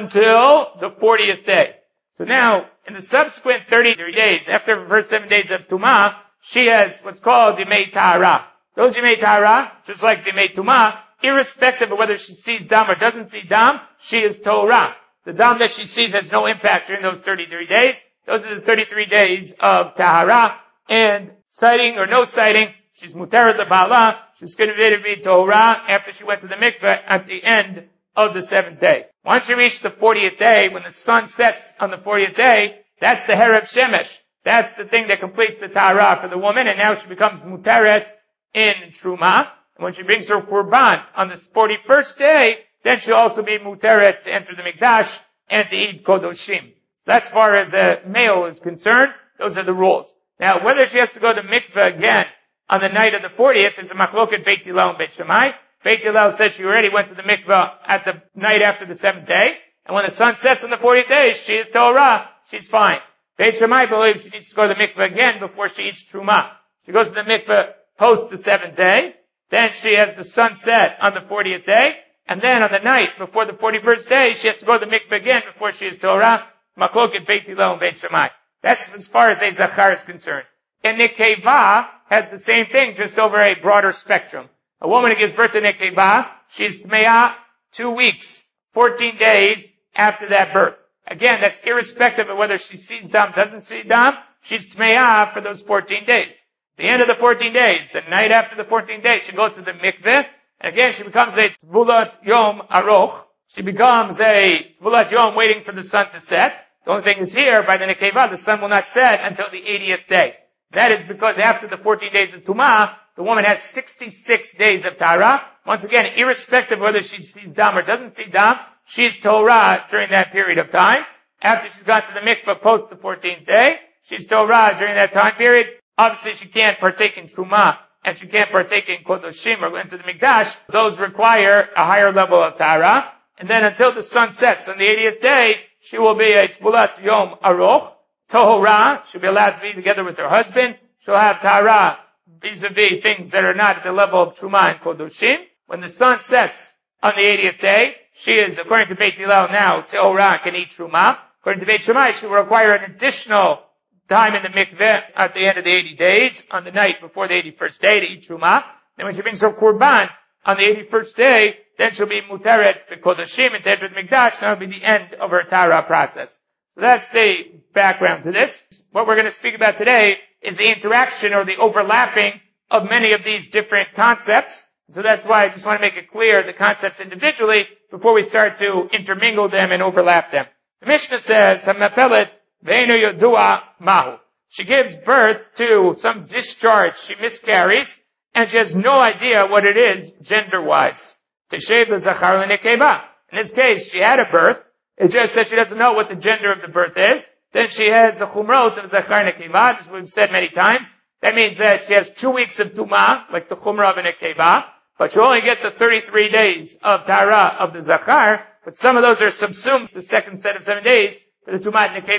until the 40th day. So now, in the subsequent 33 days, after the first 7 days of Tumah, she has what's called Yemei Tahara. Those Yemei Tahara, just like Yemei Tumah, irrespective of whether she sees dam or doesn't see dam, she is Torah. The dam that she sees has no impact during those 33 days. Those are the 33 days of Tahara, and sighting or no sighting, she's Muteret LeBa'ala, she's going to be Torah after she went to the mikveh at the end of the 7th day. Once you reach the 40th day, when the sun sets on the 40th day, that's the Herev Shemesh. That's the thing that completes the Tahara for the woman, and now she becomes Muteret in Truma. And when she brings her Qurban on the 41st day, then she'll also be Muteret to enter the Mikdash and to eat Kodoshim. That's as far as a male is concerned. Those are the rules. Now, whether she has to go to mikveh again on the night of the 40th is a machloket Beit Hillel and Beit Shammai. Beit Hillel said she already went to the mikveh at the night after the 7th day, and when the sun sets on the 40th day, she is Torah, she's fine. Beit Shammai believes she needs to go to the mikveh again before she eats truma. She goes to the mikveh post the 7th day, then she has the sun set on the 40th day, and then on the night before the 41st day, she has to go to the mikveh again before she is Torah. Machloket Beit Hillel and Beit Shammai. That's as far as a zachar is concerned. And nekeva has the same thing, just over a broader spectrum. A woman who gives birth to nekeva, she's tmeya 2 weeks, 14 days after that birth. Again, that's irrespective of whether she sees dam, doesn't see dam, she's tmeya for those 14 days. The end of the 14 days, the night after the 14th day, she goes to the mikveh, and again she becomes a tvulat yom aroch. She becomes a tvulat yom waiting for the sun to set. The only thing is here, by the nekeva, the sun will not set until the 80th day. That is because after the 14 days of Tumah, the woman has 66 days of Tahara. Once again, irrespective of whether she sees dam or doesn't see dam, she's Torah during that period of time. After she's got to the mikveh post the 14th day, she's Torah during that time period. Obviously, she can't partake in Truma, and she can't partake in Kodoshim or go into the Mikdash. Those require a higher level of Tahara. And then until the sun sets on the 80th day, she will be a Tfulat Yom Aroch, Tohora. She'll be allowed to be together with her husband. She'll have Tahara vis-a-vis things that are not at the level of Truma and Kodoshim. When the sun sets on the 80th day, she is, according to Beit Hillel now, Tohora can eat Truma. According to Beit Shammai, she will require an additional time in the mikveh at the end of the 80 days, on the night before the 81st day to eat Truma. Then when she brings her Qurban on the 81st day, then she'll be Muteret B'Kodoshim and to enter the Mikdash. That'll be the end of her Tahara process. So that's the background to this. What we're going to speak about today is the interaction or the overlapping of many of these different concepts. So that's why I just want to make it clear the concepts individually before we start to intermingle them and overlap them. The Mishnah says, Hamapelet ve'enu yodua mahu. She gives birth to some discharge. She miscarries, and she has no idea what it is gender-wise. Teshev l'zachar l'nekeva. In this case, she had a birth. It's just that she doesn't know what the gender of the birth is. Then she has the chumrot of zachar nekeva, as we've said many times. That means that she has 2 weeks of tumah, like the chumrah of a nekeva, but she'll only get the 33 days of tahara of the zachar, but some of those are subsumed the second set of 7 days for the tumah nekeva.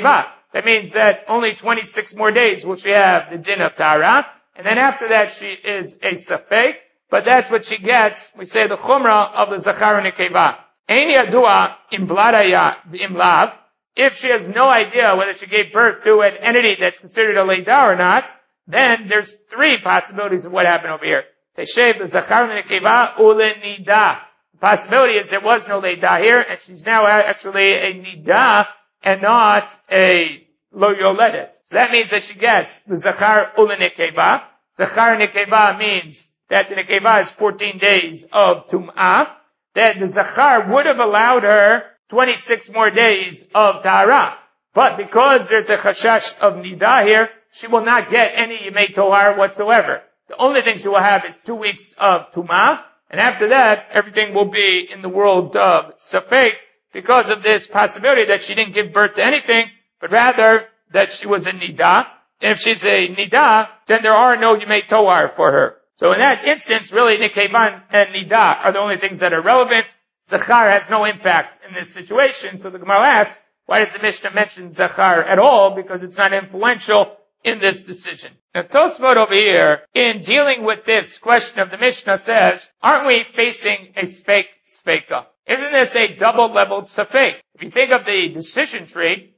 that means that only 26 more days will she have the din of Tahara, and then after that she is a Safek, but that's what she gets, we say the Chumrah of the Zachar and Nekeva. Ein yadua im bladaya v'im lav, if she has no idea whether she gave birth to an entity that's considered a Leida or not, then there's three possibilities of what happened over here. Teshev the Zachar and Nekeva ule nida. The possibility is there was no Leida here, and she's now actually a Nida, and not a lo yoledet. So that means that she gets the Zachar ule Nekeva. Zachar Nekeva means that the Nekeva is 14 days of Tum'ah, that the Zachar would have allowed her 26 more days of Tahara. But because there's a Chashash of Nida here, she will not get any Yemei Tohar whatsoever. The only thing she will have is 2 weeks of Tum'ah, and after that, everything will be in the world of Safek, because of this possibility that she didn't give birth to anything, but rather that she was a Nida. And if she's a Nida, then there are no Yemei Tohar for her. So in that instance, really, Nekevan and Nida are the only things that are relevant. Zachar has no impact in this situation. So the Gemara asks, why does the Mishnah mention Zachar at all? Because it's not influential in this decision. Now Tosfot over here, in dealing with this question of the Mishnah, says, aren't we facing a Sfek Sfeka? Isn't this a double-leveled Safek? If you think of the decision tree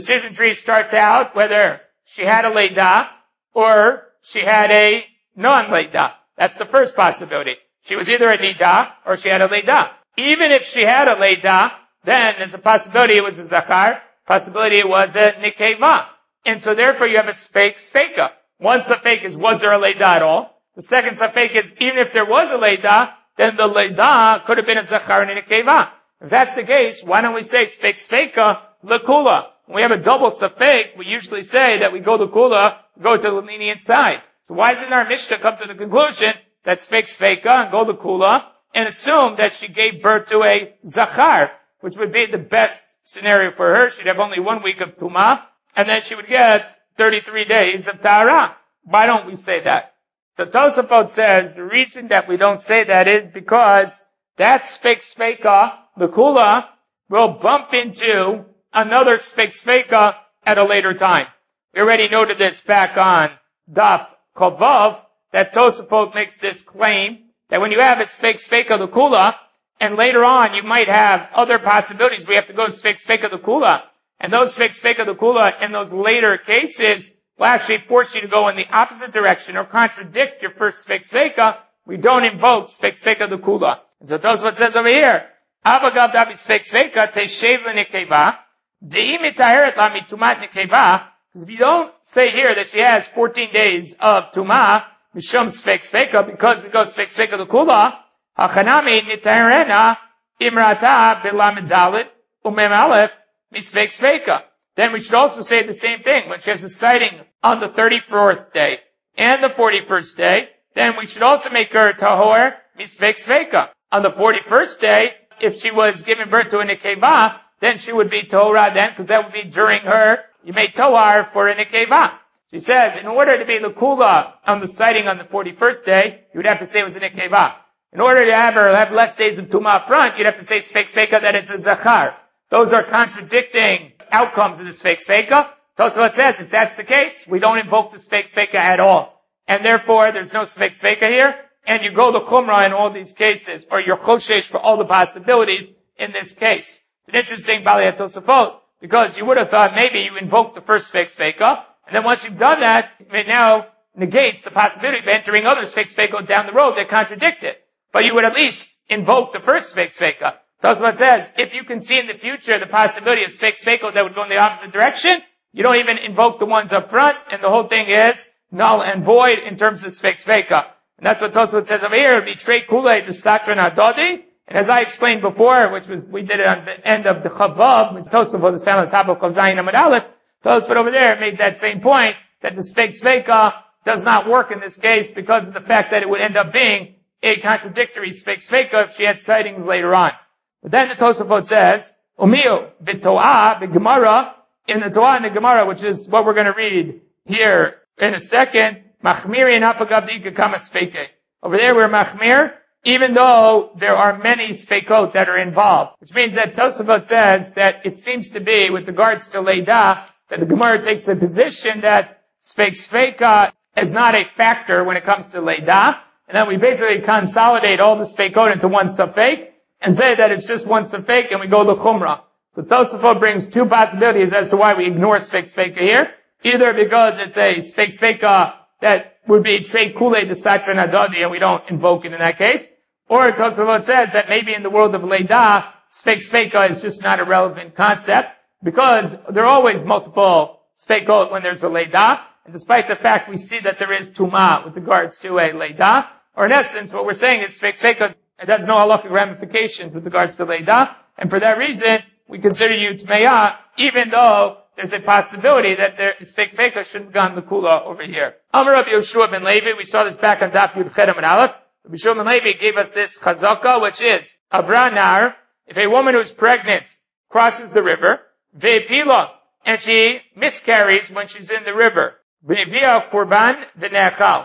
starts out whether she had a Leida or she had a non-Leida. That's the first possibility. She was either a Nida or she had a Leida. Even if she had a Leida, then there's a possibility it was a Zachar, possibility it was a Nekeva. And so therefore you have a Sfek Sfeka. One Safek is, was there a Leida at all? The second Safek is, even if there was a Leida, then the Leida could have been a Zachar and a Nekeva. If that's the case, why don't we say Sfek Sfeka Lekula? When we have a double Safek, we usually say that we go to Kula, go to the lenient side. So why doesn't our Mishnah come to the conclusion that Sfek Sfeka and go to Kula and assume that she gave birth to a Zachar, which would be the best scenario for her? She'd have only 1 week of Tumah, and then she would get 33 days of Tahara. Why don't we say that? So Tosafot says the reason that we don't say that is because that Sfek Sfeka, the Kula, will bump into another Sfek Sfeka at a later time. We already noted this back on Daf Chavav, that Tosafot makes this claim that when you have a Sfek Sfeka the Kula, and later on you might have other possibilities, we have to go to Sfek Sfeka the Kula, and those Sfek Sfeka the Kula in those later cases will actually force you to go in the opposite direction or contradict your first Sfek Sfeka. We don't invoke Sfek Sfeka the Kula. And so Tosafot says over here, Abagav Davi Sfek Sfeka Teshev L'Nekeva, De'i Mitaheret La Mitumat Nekeva. Because if you don't say here that she has 14 days of Tumah, Mishum Sfek Sfeka, because we go Sfek Sfeka the Kula, Hachanami Nitaherena Imrata B'Lamed Dalet Umem Aleph Misfek Sfeka. Then we should also say the same thing. When she has a sighting on the 34th day and the 41st day, then we should also make her Tahor Misfek Sfeka. On the 41st day, if she was giving birth to a Nekeva, then she would be Torah then, because that would be during her Yemei Tohar for a Nekeva. She says, in order to be L'Kula on the sighting on the 41st day, you would have to say it was a Nekeva. In order to have her have less days of Tumah front, you'd have to say Sfek Sfeka that it's a Zachar. Those are contradicting outcomes of the Sfek Sfeka. Tosafot says, if that's the case, we don't invoke the Sfek Sfeka at all. And therefore, there's no Sfek Sfeka here, and you go to Chumrah in all these cases, or you're Choshesh for all the possibilities in this case. It's an interesting Balei Tosafot, because you would have thought maybe you invoke the first Sfek Sfeka, and then once you've done that, it now negates the possibility of entering other Sfek Sfeka down the road that contradict it. But you would at least invoke the first Sfek Sfeka. Tosafot says, if you can see in the future the possibility of Sfek Sfeka that would go in the opposite direction, you don't even invoke the ones up front, and the whole thing is null and void in terms of Sfek Sfeka. And that's what Tosafot says over here, Mitrei Kulei the Satran Adodi. And as I explained before, we did it on the end of the Chavav, which Tosafot is found on top of Chav Zayin Amud Aleph, Tosafot over there made that same point, that the Sfek Sfeka does not work in this case because of the fact that it would end up being a contradictory Sfek Sfeka if she had sightings later on. But then the Tosafot says, Umiyu b'to'ah b'gemara, in the Torah and the Gemara, which is what we're going to read here in a second, machmiri and apagav d'ika kama sfeke. Over there we're machmir, even though there are many sfekot that are involved. Which means that Tosafot says that it seems to be, with regards to Leida, that the Gemara takes the position that Sfeik Sfeika is not a factor when it comes to Leidah, and then we basically consolidate all the Sfeikot into one Safek, and say that it's just one Safek, and we go to Chumrah. So Tosafot brings two possibilities as to why we ignore Sfeik Sfeika here. Either because it's a Sfeik Sfeika that would be Trei Kulei de Satra Nadadi, and we don't invoke it in that case. Or Tosafot says that maybe in the world of Leidah, Sfeik Sfeika is just not a relevant concept, because there are always multiple Sfeikot when there's a Leidah, and despite the fact we see that there is Tumah with regards to a Leidah, or in essence, what we're saying is Sfeik Sfeika, it has no halachic ramifications with regards to Leidah, and for that reason, we consider you Tmeya, even though there's a possibility that there is Sfeik Sfeika shouldn't gone the Kula over here. Amar Rabbi Yehoshua ben Levi, we saw this back on Daf Yud Chet Amud Aleph. Rabbi Yehoshua ben Levi gave us this chazaka, which is, Avra Nar, if a woman who's pregnant crosses the river, Ve'pila, and she miscarries when she's in the river, Ve'via Korban V'nechal,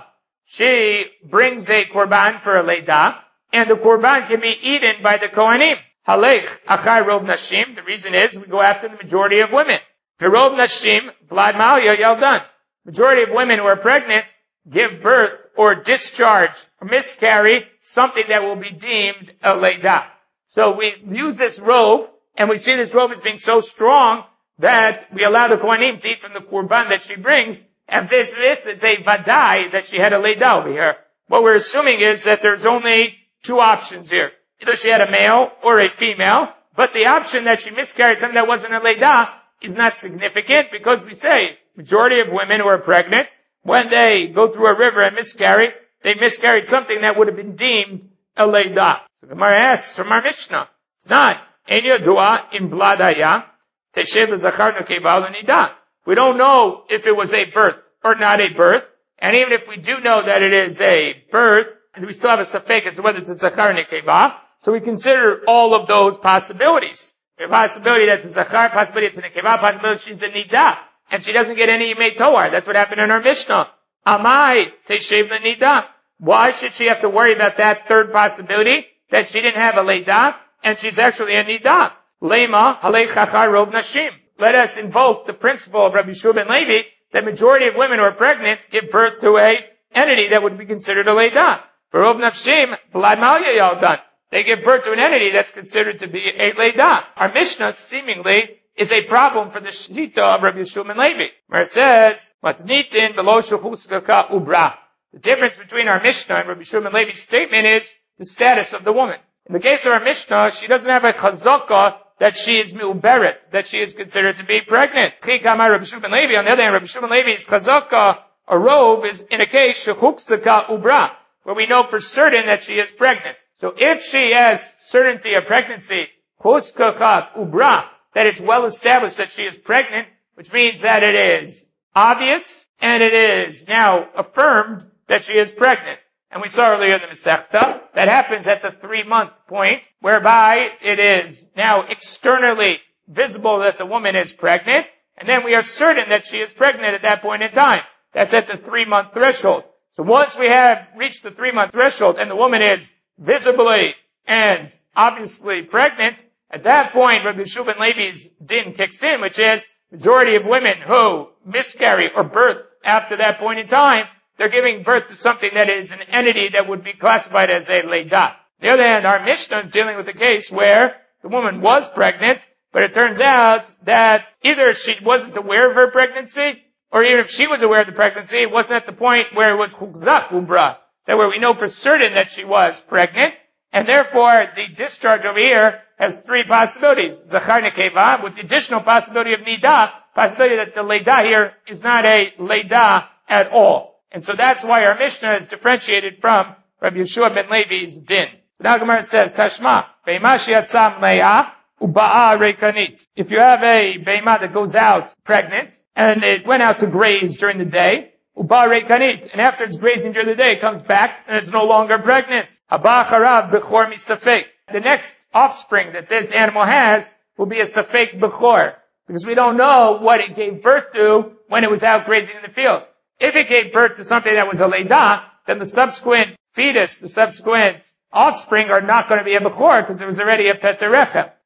she brings a Korban for a Leidah, and the Korban can be eaten by the Kohanim. Halech achar rov nashim. The reason is we go after the majority of women. V'rov nashim vlad malya yaldan. Majority of women who are pregnant give birth or discharge or miscarry something that will be deemed a leidah. So we use this rov, and we see this rov as being so strong that we allow the kohanim to eat from the korban that she brings. And this it's a vadai that she had a leidah over here. What we're assuming is that there's only two options here. Either she had a male or a female, but the option that she miscarried something that wasn't a leidah is not significant, because we say majority of women who are pregnant, when they go through a river and miscarry, they miscarried something that would have been deemed a leidah. So the Gemara asks from our Mishnah, it's not, ein yodua im bladaya teshev l'zachar nukeva l'nidah. We don't know if it was a birth or not a birth, and even if we do know that it is a birth, we still have a safek as to whether it's a zachar or nekeva. So we consider all of those possibilities. The possibility that it's a zachar, possibility it's a nekeva, possibility she's a nidah, and she doesn't get any yimei tohar. That's what happened in our Mishnah. Amai teshev l'nidah. Why should she have to worry about that third possibility, that she didn't have a leidah, and she's actually a nidah? Lema halei chachar rov nashim. Let us invoke the principle of Rabbi Yehoshua ben Levi, that majority of women who are pregnant give birth to a entity that would be considered a leidah. For rov nashim vlad malya yaldan. They give birth to an entity that's considered to be a leidah. Our Mishnah seemingly is a problem for the shita of Rabbi Yehoshua ben Levi, where it says, "Matnitin below shuchuskaka ubra." The difference between our Mishnah and Rabbi Yehoshua ben Levi's statement is the status of the woman. In the case of our Mishnah, she doesn't have a chazaka that she is mi'uberet, that she is considered to be pregnant. Chikamar Rabbi Yehoshua ben Levi. On the other hand, Rabbi Yehoshua ben Levi's chazaka, a robe, is in a case shechuksaka ubra, where we know for certain that she is pregnant. So if she has certainty of pregnancy, chuskaka ubra, that it's well established that she is pregnant, which means that it is obvious and it is now affirmed that she is pregnant. And we saw earlier in the Masechta that happens at the 3-month point, whereby it is now externally visible that the woman is pregnant, and then we are certain that she is pregnant at that point in time. That's at the 3-month threshold. So once we have reached the 3-month threshold and the woman is visibly and obviously pregnant, at that point Rabbi Yehoshua ben Levi's din kicks in, which is majority of women who miscarry or birth after that point in time, they're giving birth to something that is an entity that would be classified as a leidah. On the other hand, our Mishnah is dealing with a case where the woman was pregnant, but it turns out that either she wasn't aware of her pregnancy, or even if she was aware of the pregnancy, it wasn't at the point where it was chukzak ubra, that where we know for certain that she was pregnant, and therefore the discharge over here has 3 possibilities. Zachar nekeva, with the additional possibility of nidah, possibility that the leidah here is not a leidah at all. And so that's why our Mishnah is differentiated from Rabbi Yehoshua ben Levi's din. So now Gemara says, Tashma, Be'ima sheyatzam le'ah, uba'a rekanit. If you have a be'ima that goes out pregnant, and it went out to graze during the day, uba'a rekanit, and after it's grazing during the day, it comes back, and it's no longer pregnant. Haba charav bechor misafek. The next offspring that this animal has will be a safek bechor, because we don't know what it gave birth to when it was out grazing in the field. If it gave birth to something that was a leidah, then the subsequent fetus, the subsequent offspring are not going to be a bechor because there was already a peterechem.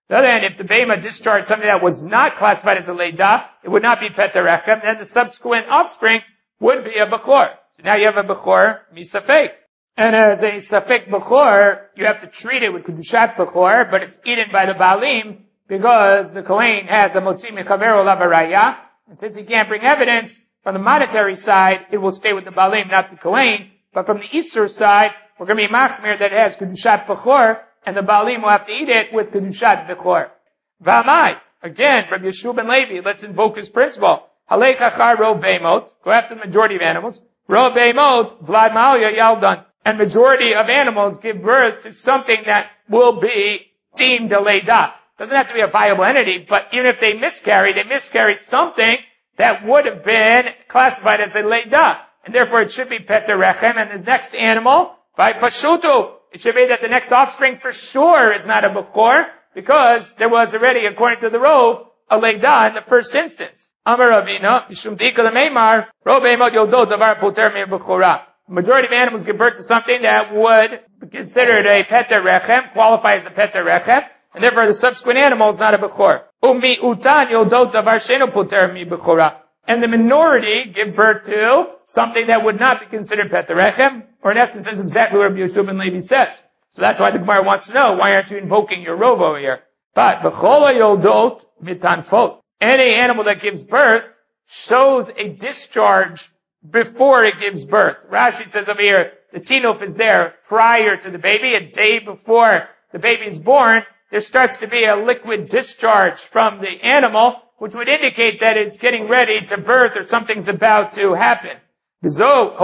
On the other hand, if the Behema discharged something that was not classified as a Leidah, it would not be Peter Rechem, then the subsequent offspring would be a Bechor. So now you have a Bechor, Misafek. And as a Safek Bechor, you have to treat it with Kedushat Bechor, but it's eaten by the Baalim, because the Kohen has a Motzi Mechavero Lavaraya, and since he can't bring evidence from the monetary side, it will stay with the Baalim, not the Kohen. But from the Isur side, we're going to be Machmir that has Kedushat Bechor, and the Baalim will have to eat it with Kedushat Bechor. V'amai, again, Rabbi Yeshua ben Levi, let's invoke his principle. Halech achar ro beimot, go after the majority of animals. Ro beimot, vlad ma'alya yaldan. And majority of animals give birth to something that will be deemed a Leidah. Doesn't have to be a viable entity, but even if they miscarry something that would have been classified as a Leidah. And therefore it should be Peter Rechem, and the next animal, by Pashutu, it should be that the next offspring for sure is not a Bechor, because there was already, according to the Rov, a Leidah in the first instance. Amar Ravina, Mishum Dika Lemeimar, Ro Beimot Yodot Davar Poter Mi Bechorah. The majority of animals give birth to something that would be considered a Peter Rechem, qualify as a Peter Rechem, and therefore the subsequent animal is not a Bechor. Umi Utan Yodot Davar Sheno Poter Mi Bechorah. And the minority give birth to something that would not be considered Peter Rechem, or in essence is exactly what Rabbi Yeshua ben Levi says. So that's why the Gemara wants to know, why aren't you invoking your Rov over here? But B'chola Yodot Mitanfot. Any animal that gives birth shows a discharge before it gives birth. Rashi says over here, the tinuf is there prior to the baby, a day before the baby is born. There starts to be a liquid discharge from the animal, which would indicate that it's getting ready to birth or something's about to happen. This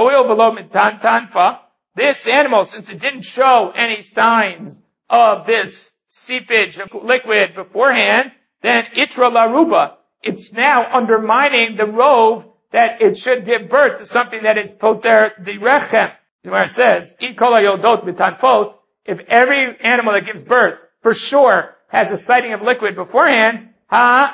animal, since it didn't show any signs of this seepage of liquid beforehand, then itra laruba, it's now undermining the rov that it should give birth to something that is poter the rechem. The Gemara says, if every animal that gives birth for sure has a sighting of liquid beforehand, now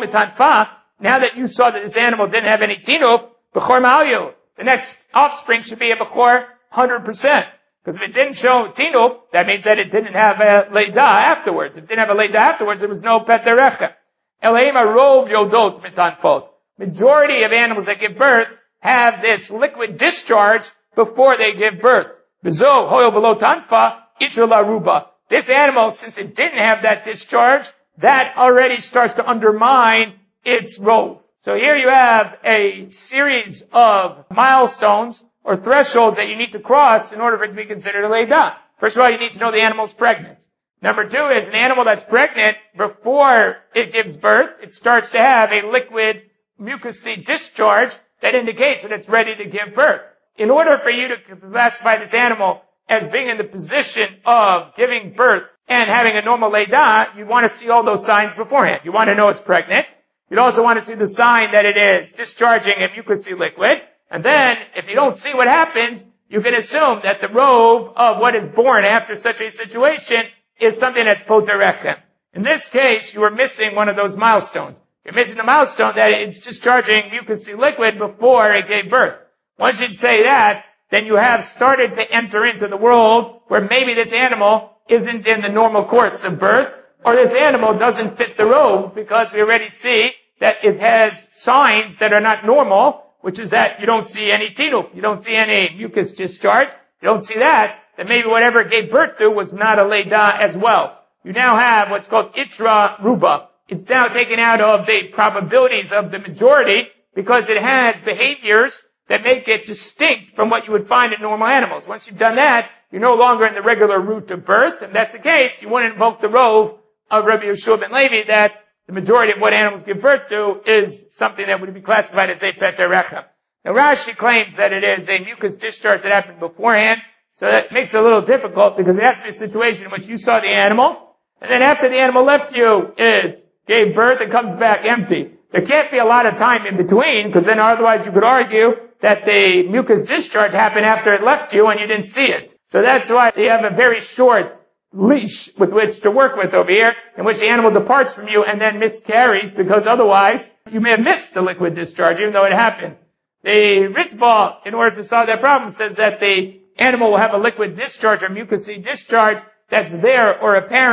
that you saw that this animal didn't have any tinuf, bechor ma'alyu, the next offspring should be a bechor 100%. Because if it didn't show tinuf, that means that it didn't have a leidah afterwards. If it didn't have a leidah afterwards, there was no peter rechem. Eleima rov yodot mitanfot. Majority of animals that give birth have this liquid discharge before they give birth. Bezo hoyo velo tanfa itra laruba. This animal, since it didn't have that discharge, that already starts to undermine its rov. So here you have a series of milestones or thresholds that you need to cross in order for it to be considered a leidah. First of all, you need to know the animal's pregnant. Number two is an animal that's pregnant, before it gives birth, it starts to have a liquid mucousy discharge that indicates that it's ready to give birth. In order for you to classify this animal as being in the position of giving birth and having a normal leidah, you want to see all those signs beforehand. You want to know it's pregnant. You'd also want to see the sign that it is discharging a mucousy liquid. And then, if you don't see what happens, you can assume that the rov of what is born after such a situation is something that's poter rechem. In this case, you are missing one of those milestones. You're missing the milestone that it's discharging mucousy liquid before it gave birth. Once you say that, then you have started to enter into the world where maybe this animal isn't in the normal course of birth, or this animal doesn't fit the rov, because we already see that it has signs that are not normal, which is that you don't see any tinuf, you don't see any mucus discharge, you don't see that, then maybe whatever it gave birth to was not a leidah as well. You now have what's called itra ruba. It's now taken out of the probabilities of the majority, because it has behaviors that make it distinct from what you would find in normal animals. Once you've done that, you're no longer in the regular route of birth, and that's the case, you wouldn't invoke the rov of Rabbi Yeshua ben Levi that the majority of what animals give birth to is something that would be classified as a peter rechem. Now Rashi claims that it is a mucus discharge that happened beforehand, so that makes it a little difficult, because it has to be a situation in which you saw the animal, and then after the animal left you, it gave birth and comes back empty. There can't be a lot of time in between, because then otherwise you could argue that the mucus discharge happened after it left you and you didn't see it. So that's why you have a very short leash with which to work with over here, in which the animal departs from you and then miscarries, because otherwise you may have missed the liquid discharge, even though it happened. The Ritva, in order to solve that problem, says that the animal will have a liquid discharge or mucousy discharge that's there or apparent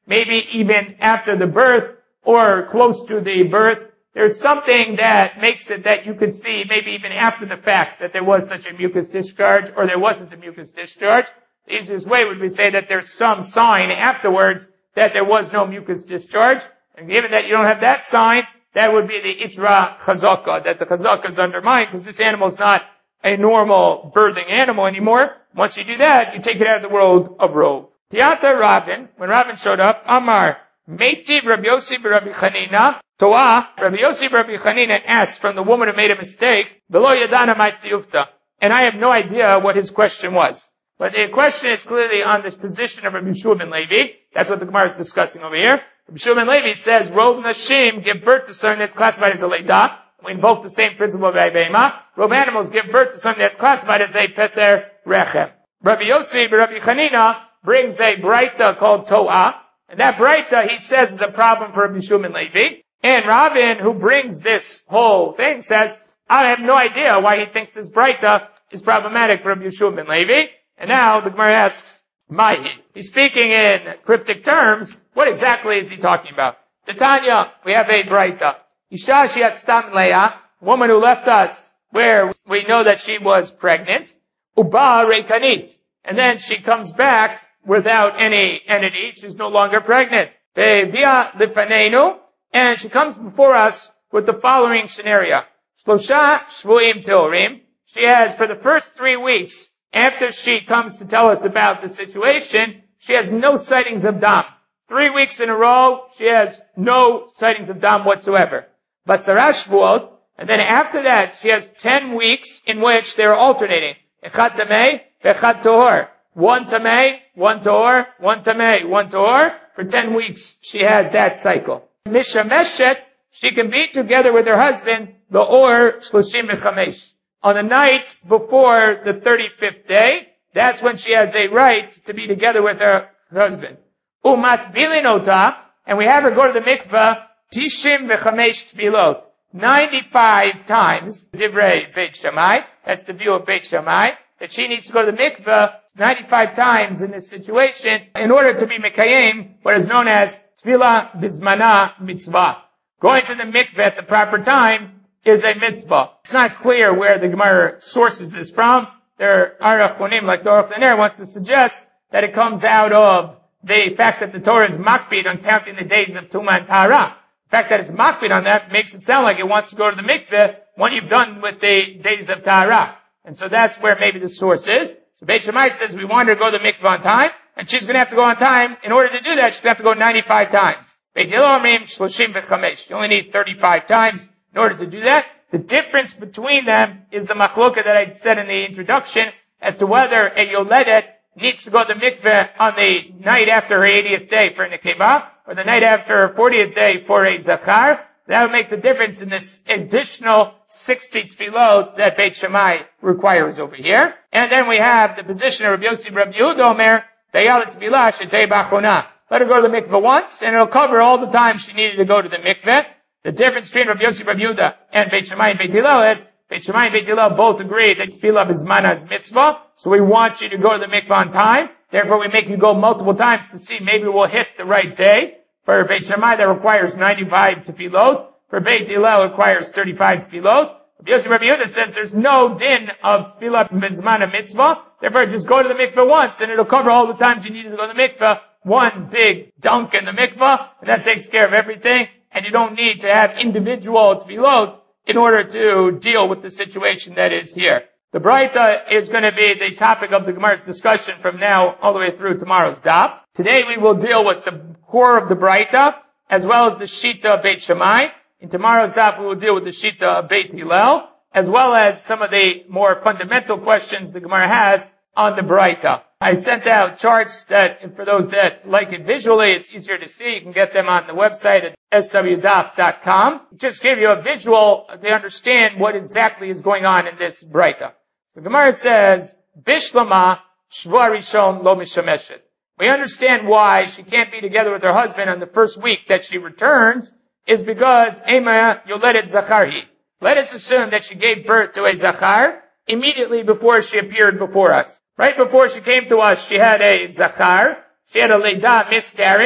maybe even after the birth or close to the birth. There's something that makes it that you could see maybe even after the fact that there was such a mucus discharge or there wasn't a mucus discharge. The easiest way would be to say that there's some sign afterwards that there was no mucus discharge. And given that you don't have that sign, that would be the itra chazaka, that the chazaka is undermined because this animal is not a normal birthing animal anymore. Once you do that, you take it out of the world of Rov. Piata Rabin, when Rabin showed up, Amar, Meitiv Rabbi Yossi Rabbi Chanina, Toah, Rabbi Yossi Rabbi Chanina asked from the woman who made a mistake, Velo Yadana Maitiyufta. And I have no idea what his question was. But the question is clearly on this position of Rabbi Yeshua ben Levi. That's what the Gemara is discussing over here. Rabbi Yeshua ben Levi says, Rov Nashim give birth to something that's classified as a Leidah. We invoke the same principle of Be'ema. Rov animals give birth to something that's classified as a Peter Rechem. Rabbi Yossi, Rabbi Chanina, brings a Braita called Toah. And that Braita, he says, is a problem for Rabbi Yeshua ben Levi. And Rabin, who brings this whole thing, says, I have no idea why he thinks this Braita is problematic for Rabbi Yeshua ben Levi. And now the Gemara asks, Mahi. He's speaking in cryptic terms. What exactly is he talking about? Titania, we have a Braita. Isha shiat stam leah, woman who left us, where we know that she was pregnant. Uba reikanit. And then she comes back without any entity. She's no longer pregnant. Ve'via lifanenu. And she comes before us with the following scenario. Shlosha shvuim teorim. She has, for the first 3 weeks, after she comes to tell us about the situation, she has no sightings of dam. 3 weeks in a row, she has no sightings of dam whatsoever. Basara shvuot, and then after that, she has 10 weeks in which they're alternating. Echad tamei, vechad tohor. One tamei, one tohor, one tamei, one tohor. For 10 weeks, she has that cycle. Mishameshet, she can be together with her husband, the or shloshim v'chamesh. On the night before the 35th day, that's when she has a right to be together with her husband. Umat bilinota, and we have her go to the mikveh, tishim v'chamesh tbilot. 95 times, divrei Beit Shammai, that's the view of Beit Shammai, that she needs to go to the mikveh 95 times in this situation in order to be mekayim, what is known as tefillah bizmana mitzvah. Going to the mikveh at the proper time is a mitzvah. It's not clear where the Gemara sources this from. There are Achronim, like the Aruch LaNer, wants to suggest that it comes out of the fact that the Torah is makbid on counting the days of Tumah and Tahara. The fact that it's makbid on that makes it sound like it wants to go to the mikveh when you've done with the days of Tahara. And so that's where maybe the source is. So Beit Shammai says we want her to go to the mikveh on time, and she's going to have to go on time. In order to do that, she's going to have to go 95 times. Beit Hillel omrim shloshim v'chamesh. You only need 35 times in order to do that. The difference between them is the machloka that I said in the introduction as to whether a yoledet needs to go to the mikveh on the night after her 80th day for a nekeva, or the night after her 40th day for a zachar. That would make the difference in this additional 60 tefillot that Beit Shammai requires over here. And then we have the position of Rabbi Yossi Rabbi Yehuda Omer, Dayalat tefillah shetei b'achronah. Let her go to the mikveh once, and it'll cover all the time she needed to go to the mikveh. The difference between Rabbi Yossi Rabbi Yehuda and Beit Shammai and Beit Hillel is, Beit Shammai and Beit Hillel both agree that tefillah b'zmana is mitzvah, so we want you to go to the mikveh on time. Therefore, we make you go multiple times to see maybe we'll hit the right day. For Beit Shammai, that requires 95 tefillot. For Beit Hillel, it requires 35 tefillot. Rabbi Yossi Rabbi Yehuda says there's no din of tefillah b'zmana mitzvah. Therefore, just go to the mikveh once, and it'll cover all the times you need to go to the mikveh. One big dunk in the mikveh, and that takes care of everything. And you don't need to have individual tefillot in order to deal with the situation that is here. The Braita is going to be the topic of the Gemara's discussion from now all the way through tomorrow's daf. Today we will deal with the core of the Braita, as well as the Shita of Beit Shammai. In tomorrow's daf we will deal with the Shita of Beit Hillel, as well as some of the more fundamental questions the Gemara has on the Braita. I sent out charts that, for those that like it visually, it's easier to see. You can get them on the website at swdaf.com. Just give you a visual to understand what exactly is going on in this Braita. The Gemara says, Bishlama shvua rishon lo mishameshet. We understand why she can't be together with her husband on the first week that she returns, is because Ema yoledet zacharhi. Let us assume that she gave birth to a zachar immediately before she appeared before us. Right before she came to us, she had a zachar, she had a leidah, miscarriage,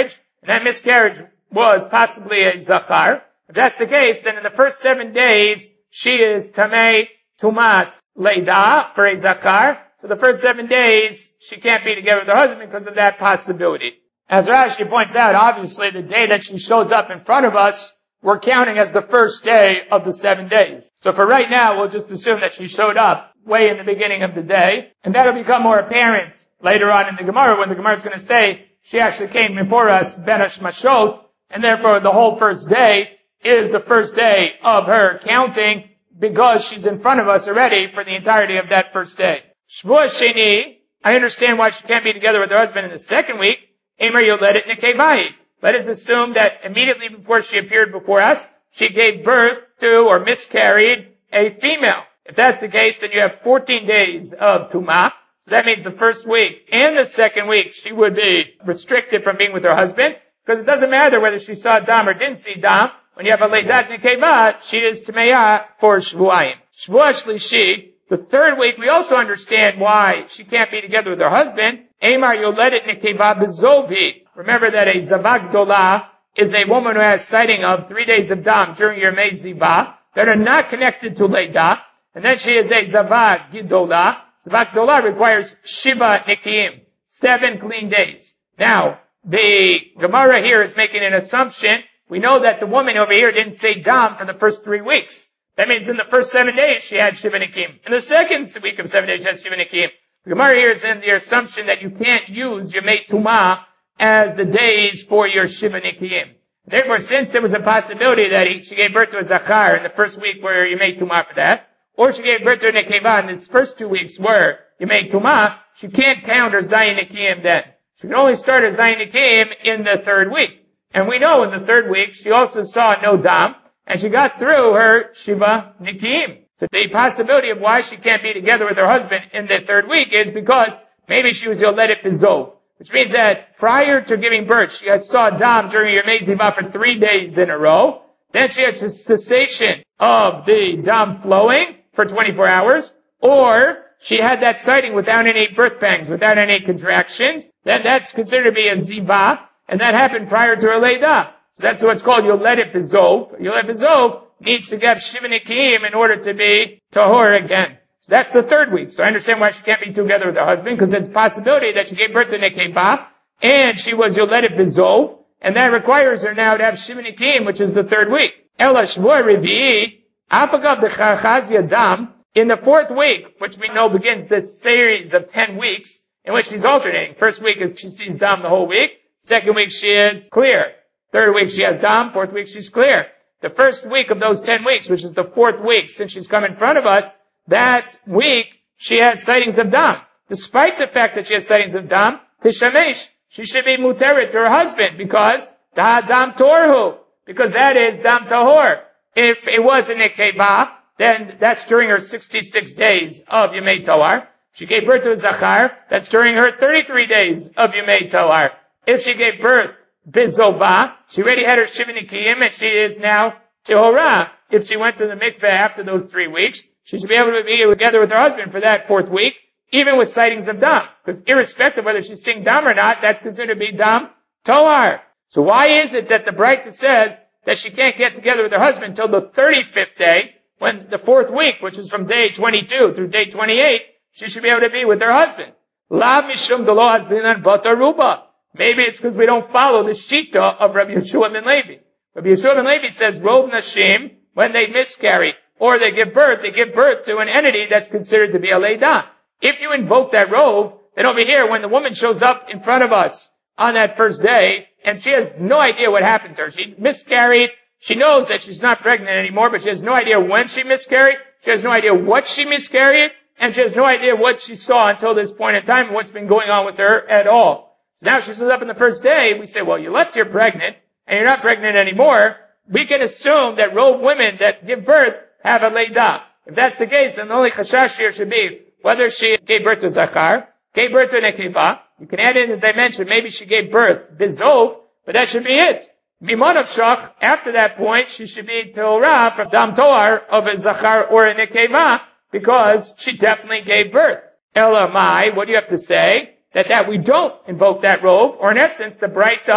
and that miscarriage was possibly a Zachar, if that's the case, then in the first 7 days, she is Tamei Tumat Leida for a Zachar. So the first 7 days, she can't be together with her husband because of that possibility. As Rashi points out, obviously the day that she shows up in front of us, we're counting as the first day of the 7 days. So for right now, we'll just assume that she showed up way in the beginning of the day, and that'll become more apparent later on in the Gemara when the Gemara is going to say she actually came before us Ben Hashmashot, and therefore the whole first day is the first day of her counting because she's in front of us already for the entirety of that first day. Shvuah Sheni, I understand why she can't be together with her husband in the second week. Emer Yoledet Nekevai. Let us assume that immediately before she appeared before us, she gave birth to or miscarried a female. If that's the case, then you have 14 days of Tumah. So that means the first week and the second week she would be restricted from being with her husband, because it doesn't matter whether she saw Dam or didn't see Dam. When you have a Leidat Nekeva, she is Tameya for Shvuayim. Shvuah Shlishi, the third week, we also understand why she can't be together with her husband. Emar Yoledet Nekeva Bezovi. Remember that a Zavak Dola is a woman who has sighting of 3 days of Dam during your Mei Ziva that are not connected to Leidah. And then she is a Zavak Gidola. Zavak Dola requires Shiva Nikim, 7 clean days. Now, the Gemara here is making an assumption. We know that the woman over here didn't say Dam for the first 3 weeks. That means in the first 7 days she had Shiva Nikim. In the second week of 7 days she had Shiva Nikim. The Gemara here is in the assumption that you can't use your Mei Tumah as the days for your Shiva Nikim. Therefore, since there was a possibility that she gave birth to a Zachar in the first week where you made Tumah for that, or she gave birth to a Nekeva in its first 2 weeks where you made Tumah, she can't count her Zayin Nikim then. She can only start her Zayin Nikim in the third week. And we know in the third week she also saw no Dam, and she got through her Shiva Nikim. So the possibility of why she can't be together with her husband in the third week is because maybe she was Yoledet Bizov, which means that prior to giving birth, she had saw Dam during her Mei Ziva for 3 days in a row. Then she had a cessation of the Dam flowing for 24 hours, or she had that sighting without any birth pangs, without any contractions. Then that's considered to be a Ziva, and that happened prior to her Leidah. So that's what's called Yoledet Bizov. Yoledet Bizov needs to get Shiva Nikim in order to be Tahor again. So that's the third week. So I understand why she can't be together with her husband, because there's a possibility that she gave birth to Nekeba, and she was Yoledet Bizov, and that requires her now to have Shiva Nikim, which is the third week. Ela Shvuah Revi'i, Afagav B'Chachazia Dam, in the fourth week, which we know begins this series of 10 weeks, in which she's alternating. First week is she sees Dam the whole week. Second week she is clear. Third week she has Dam. Fourth week she's clear. The first week of those 10 weeks, which is the fourth week since she's come in front of us, that week she has sightings of Dam. Despite the fact that she has sightings of Dam, Tishamesh, she should be muteret to her husband because Da Dam Torhu, because that is Dam Tahor. If it was a Nekeba, then that's during her 66 days of Yemei Toar. She gave birth to a Zachar, that's during her 33 days of Yemei Toar. If she gave birth Bizova, she already had her Shiva Nikim, and she is now Tehorah. If she went to the mikveh after those 3 weeks, she should be able to be together with her husband for that fourth week, even with sightings of Dam. Because irrespective of whether she's seeing Dam or not, that's considered to be Dam Toar. So why is it that the Braita says that she can't get together with her husband until the 35th day, when the fourth week, which is from day 22 through day 28, she should be able to be with her husband? La mishum delo azdinan bataruba. Maybe it's because we don't follow the shita of Rabbi Yeshua ben Levi. Rabbi Yeshua ben Levi says, Rov Nashim, when they miscarry, or they give birth to an entity that's considered to be a Leidah. If you invoke that Rov, then over here, when the woman shows up in front of us on that first day, and she has no idea what happened to her, she miscarried, she knows that she's not pregnant anymore, but she has no idea when she miscarried, she has no idea what she miscarried, and she has no idea what she saw until this point in time, and what's been going on with her at all. So now she shows up in the first day, we say, well, you left here pregnant, and you're not pregnant anymore. We can assume that Rov women that give birth have a Leidah. If that's the case, then the only chashash here should be whether she gave birth to Zachar, gave birth to Nekeva. You can add in the dimension, maybe she gave birth Bizov, but that should be it. Mimon of Shach, after that point, she should be Tehorah from Dam Toar of a Zachar or a Nekeva, because she definitely gave birth. Elamai, what do you have to say? That we don't invoke that Rov, or in essence, the Braita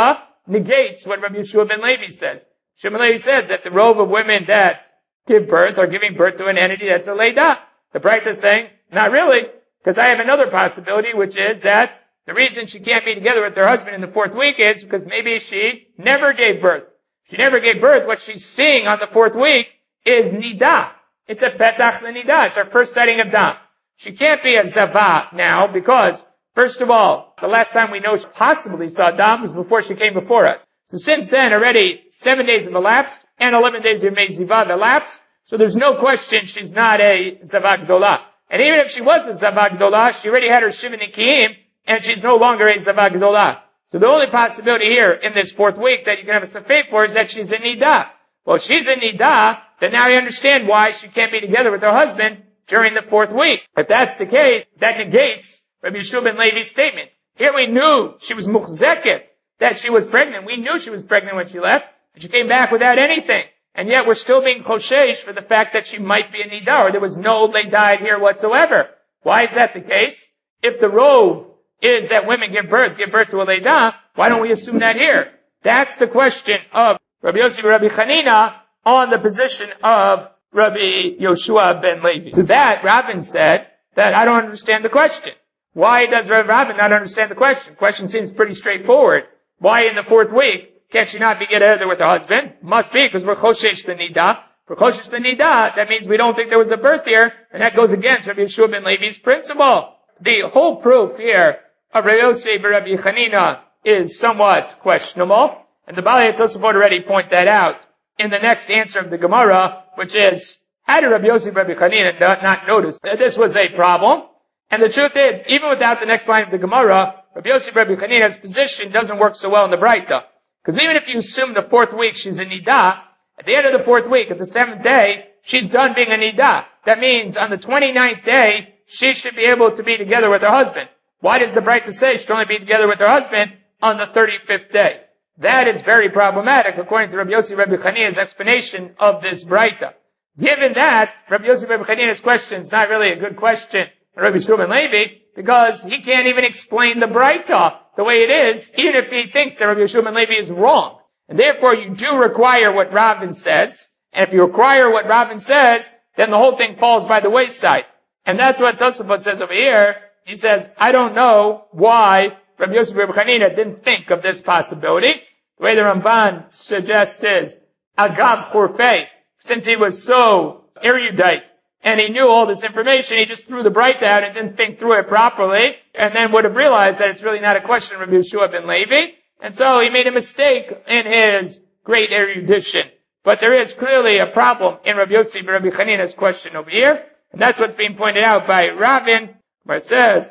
negates what Rabbi Yeshua ben Levi says. Yeshua ben Levi says that the rove of women that give birth are giving birth to an entity that's a Leidah. The Braita is saying, not really, because I have another possibility, which is that the reason she can't be together with her husband in the 4th week is because maybe she never gave birth. She never gave birth. What she's seeing on the 4th week is Nidah. It's a Petach Nidah. It's her first sighting of Dam. She can't be a Zavah now because, first of all, the last time we know she possibly saw Dam was before she came before us. So since then, already 7 days have elapsed and 11 days of Ziva have elapsed. So there's no question she's not a Zavah Gdolah. And even if she was a Zavah Gdolah, she already had her Shiva Nikiyim and she's no longer a Zavah Gdolah. So the only possibility here in this 4th week that you can have a Safek for is that she's a Nidah. Well, if she's a Nidah, then now you understand why she can't be together with her husband during the 4th week. If that's the case, that negates Rabbi Yeshua ben Levi's statement. Here we knew she was muchzeket, that she was pregnant. We knew she was pregnant when she left, and she came back without anything. And yet we're still being choshesh for the fact that she might be a nidah, or there was no leidah here whatsoever. Why is that the case? If the rove is that women give birth to a leidah, why don't we assume that here? That's the question of Rabbi Yossi and Rabbi Chanina on the position of Rabbi Yoshua ben Levi. To that, Rabin said that I don't understand the question. Why does Rabin not understand the question? The question seems pretty straightforward. Why in the 4th week can't she not be together with her husband? Must be because we're choshesh the nidah. For choshesh the nidah, that means we don't think there was a birth here, and that goes against Rabbi Yeshua ben Levi's principle. The whole proof here of Rabbi Yossi and Rabbi Chanina is somewhat questionable, and the Balei Tosafot already point that out in the next answer of the Gemara, which is, how did Rabbi Yossi and Rabbi Chanina not notice that this was a problem? And the truth is, even without the next line of the Gemara, Rabbi Yossi and Rabbi Chanina's position doesn't work so well in the Braita. Because even if you assume the 4th week she's a nidah, at the end of the 4th week, at the 7th day, she's done being a nidah. That means on the 29th day, she should be able to be together with her husband. Why does the Braita say she should only be together with her husband on the 35th day? That is very problematic according to Rabbi Yossi and Rabbi Chanina's explanation of this Braita. Given that, Rabbi Yossi and Rabbi Chanina's question is not really a good question for Rabbi Yeshua ben Levi, because he can't even explain the Braita the way it is, even if he thinks that Rabbi Yeshua ben Levi is wrong. And therefore you do require what Ravin says, and if you require what Ravin says, then the whole thing falls by the wayside. And that's what Tosafot says over here. He says, I don't know why Rabbi Yossi ben Chanina didn't think of this possibility. The way the Ramban suggests is, Agav Chorfei, since he was so erudite, and he knew all this information, he just threw the Braita out and didn't think through it properly, and then would have realized that it's really not a question of Rabbi Yeshua ben Levi, and so he made a mistake in his great erudition. But there is clearly a problem in Rabbi Yossi and Rabbi Chanina's question over here, and that's what's being pointed out by Ravin, where it says,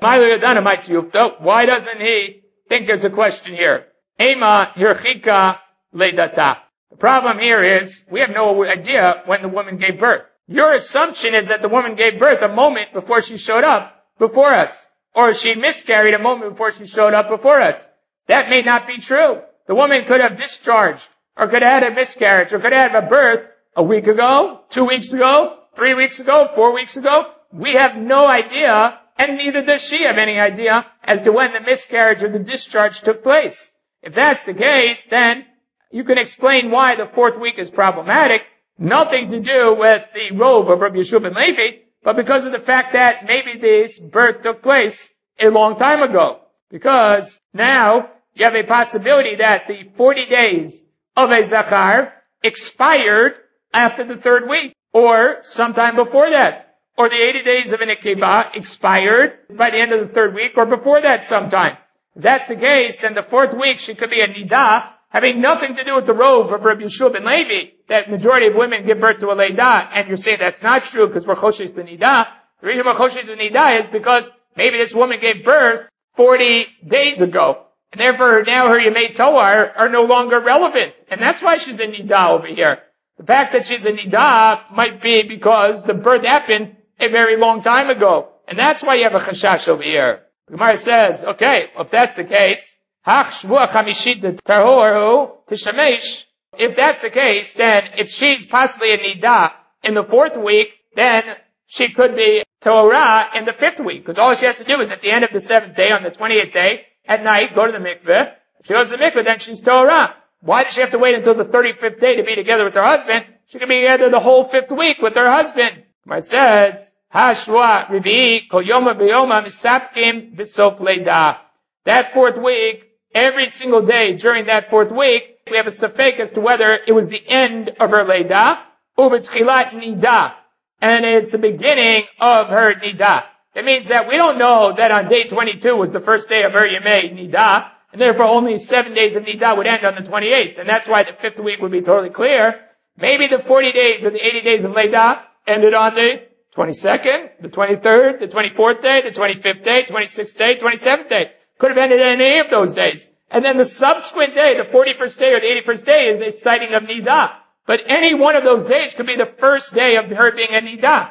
why doesn't he think there's a question here? Ema hirchika leidata. The problem here is, we have no idea when the woman gave birth. Your assumption is that the woman gave birth a moment before she showed up before us. Or she miscarried a moment before she showed up before us. That may not be true. The woman could have discharged, or could have had a miscarriage, or could have had a birth a week ago, 2 weeks ago, 3 weeks ago, 4 weeks ago. We have no idea, and neither does she have any idea as to when the miscarriage or the discharge took place. If that's the case, then you can explain why the 4th week is problematic. Nothing to do with the rove of Rabbi Yeshua ben Levi, but because of the fact that maybe this birth took place a long time ago. Because now you have a possibility that the 40 days of a Zachar expired after the 3rd week, or sometime before that. Or the 80 days of an Nekeba expired by the end of the 3rd week, or before that sometime. If that's the case, then the 4th week she could be a Nidah, having nothing to do with the rove of Rabbi Yeshua ben Levi, that majority of women give birth to a Leidah, and you're saying that's not true because we're Choshesh ben Nidah. The reason we're Choshesh ben Nidah is because maybe this woman gave birth 40 days ago, and therefore now her Yemei Toar are no longer relevant, and that's why she's a Nidah over here. The fact that she's a Nidah might be because the birth happened a very long time ago, and that's why you have a Chashash over here. The Gemara says, okay, if that's the case, if that's the case, then if she's possibly a Nidah in the 4th week, then she could be Torah in the 5th week. Because all she has to do is at the end of the 7th day, on the 20th day, at night, go to the mikveh, If she goes to the mikveh, then she's Torah. Why does she have to wait until the 35th day to be together with her husband? She can be together the whole 5th week with her husband. It says, Hashua Revi'i Kol Yoma V'Yoma Misapkim B'Sof Leida. That 4th week, every single day during that 4th week, we have a safek as to whether it was the end of her Leida, or B'Tchilat Nida. And it's the beginning of her Nida. That means that we don't know that on day 22 was the first day of her Yemei Nida, and therefore only 7 days of Nida would end on the 28th. And that's why the 5th week would be totally clear. Maybe the 40 days or the 80 days of Leida ended on the 22nd, the 23rd, the 24th day, the 25th day, 26th day, 27th day. Could have ended on any of those days. And then the subsequent day, the 41st day or the 81st day, is a sighting of Nida. But any one of those days could be the first day of her being a Nida.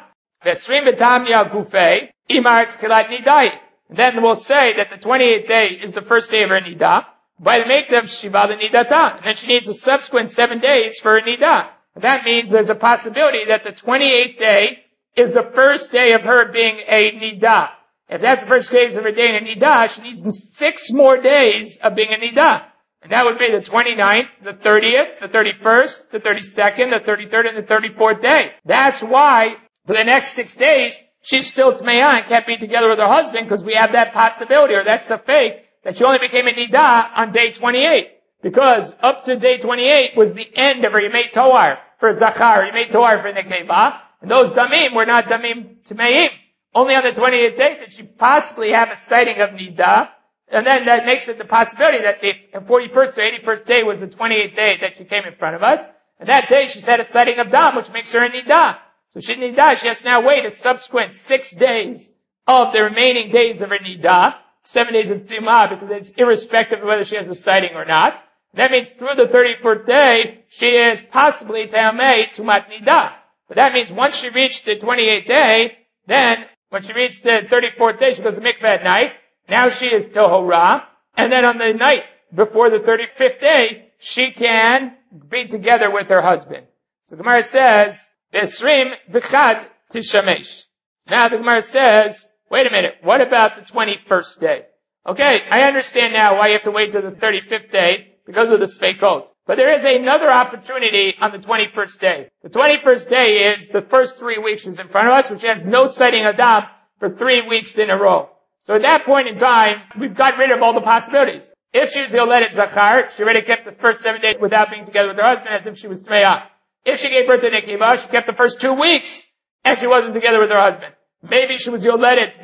Then we'll say that the 28th day is the first day of her Nida. By the Mekdav Shiva the Nidata. And then she needs a subsequent 7 days for her Nida. And that means there's a possibility that the 28th day is the first day of her being a Nida. If that's the first day of her day in a Nida, she needs 6 more days of being a Nida. And that would be the 29th, the 30th, the 31st, the 32nd, the 33rd, and the 34th day. That's why, for the next 6 days, she's still Tmeah and can't be together with her husband, because we have that possibility, or that's a fake, that she only became a Nida on day 28. Because up to day 28 was the end of her Yemei Toar for Zachar, Yemei Toar for Nekeva, and those Damim were not Damim Tmeim. Only on the 28th day did she possibly have a sighting of Nida, and then that makes it the possibility that the 41st or 81st day was the 28th day that she came in front of us, and that day she's had a sighting of Dam, which makes her a Nida. So she's Nida, she has to now wait a subsequent 6 days of the remaining days of her Nida, 7 days of Tumah, because it's irrespective of whether she has a sighting or not. That means through the 34th day, she is possibly Te'amei Tumat Nida. But that means once she reached the 28th day, then when she reached the 34th day, she goes to mikveh at night. Now she is Tohora. And then on the night before the 35th day, she can be together with her husband. So the Gemara says, Besrim V'chad Tishamesh. Now the Gemara says, wait a minute, what about the 21st day? Okay, I understand now why you have to wait till the 35th day, because of the Sfeikot. But there is another opportunity on the 21st day. The 21st day is the first 3 weeks she's in front of us, which has no sighting of Dam for 3 weeks in a row. So at that point in time, we've got rid of all the possibilities. If she was Yoledet Zachar, she already kept the first 7 days without being together with her husband as if she was Tmeah. If she gave birth to Nekeva, she kept the first 2 weeks and she wasn't together with her husband. Maybe she was Yoledet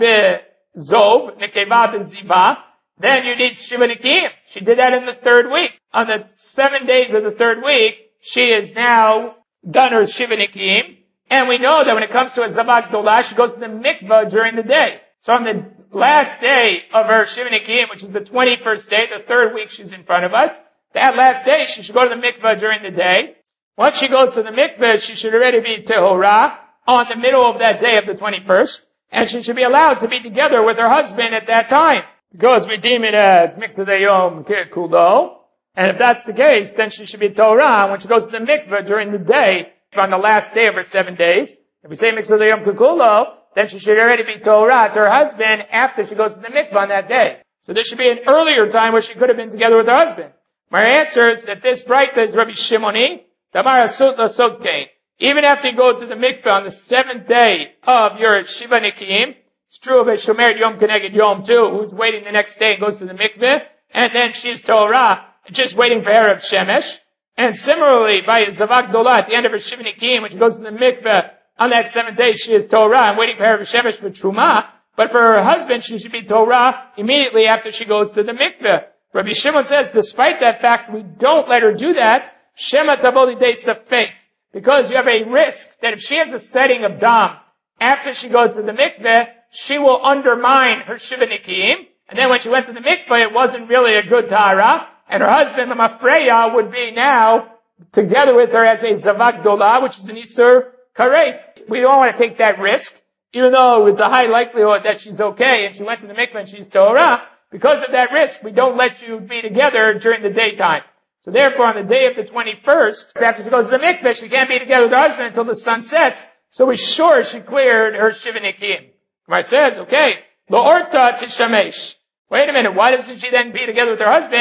Be'Zov, Nekeva Be'Ziva, then you need Shiva Nikim. She did that in the 3rd week. On the 7 days of the 3rd week, she is now done her Shiva Nikim. And we know that when it comes to a Zavak Dolah, she goes to the mikvah during the day. So on the last day of her Shiva Nikim, which is the 21st day, the 3rd week she's in front of us, that last day she should go to the mikvah during the day. Once she goes to the mikvah, she should already be Tehorah on the middle of that day of the 21st. And she should be allowed to be together with her husband at that time. Because we deem it as Mikveh Yom Kulo. And if that's the case, then she should be Torah when she goes to the mikveh during the day, on the last day of her 7 days. If we say Mikveh Yom Kulo, then she should already be Torah to her husband after she goes to the mikveh on that day. So there should be an earlier time where she could have been together with her husband. My answer is that this Braita is Rabbi Shimoni, Tamar Asut Lasotkein. Even after you go to the mikveh on the 7th day of your Shiva Nikim, it's true of a Shomer Yom Keneged Yom too, who's waiting the next day and goes to the mikveh, and then she's Torah, just waiting for Erev Shemesh. And similarly, by Zavak Dolah, at the end of her Shiva Nikim, when she goes to the mikveh, on that 7th day, she is Torah and waiting for Erev Shemesh for Truma, but for her husband, she should be Torah immediately after she goes to the mikveh. Rabbi Shimon says, despite that fact, we don't let her do that, Shema Taboli De Safek, because you have a risk that if she has a setting of Dam, after she goes to the mikveh, she will undermine her Shiva Nikim, and then when she went to the mikveh, it wasn't really a good Tahara, and her husband, the Mafreya, would be now together with her as a Zavak Dolah, which is an Isur Karet. We don't want to take that risk, even though it's a high likelihood that she's okay, and she went to the mikveh and she's Torah. Because of that risk, we don't let you be together during the daytime. So therefore, on the day of the 21st, after she goes to the mikveh, she can't be together with her husband until the sun sets, so we're sure she cleared her Shiva Nikim. Gemara says, okay, Lo Orta Tishamesh. Wait a minute, why doesn't she then be together with her husband?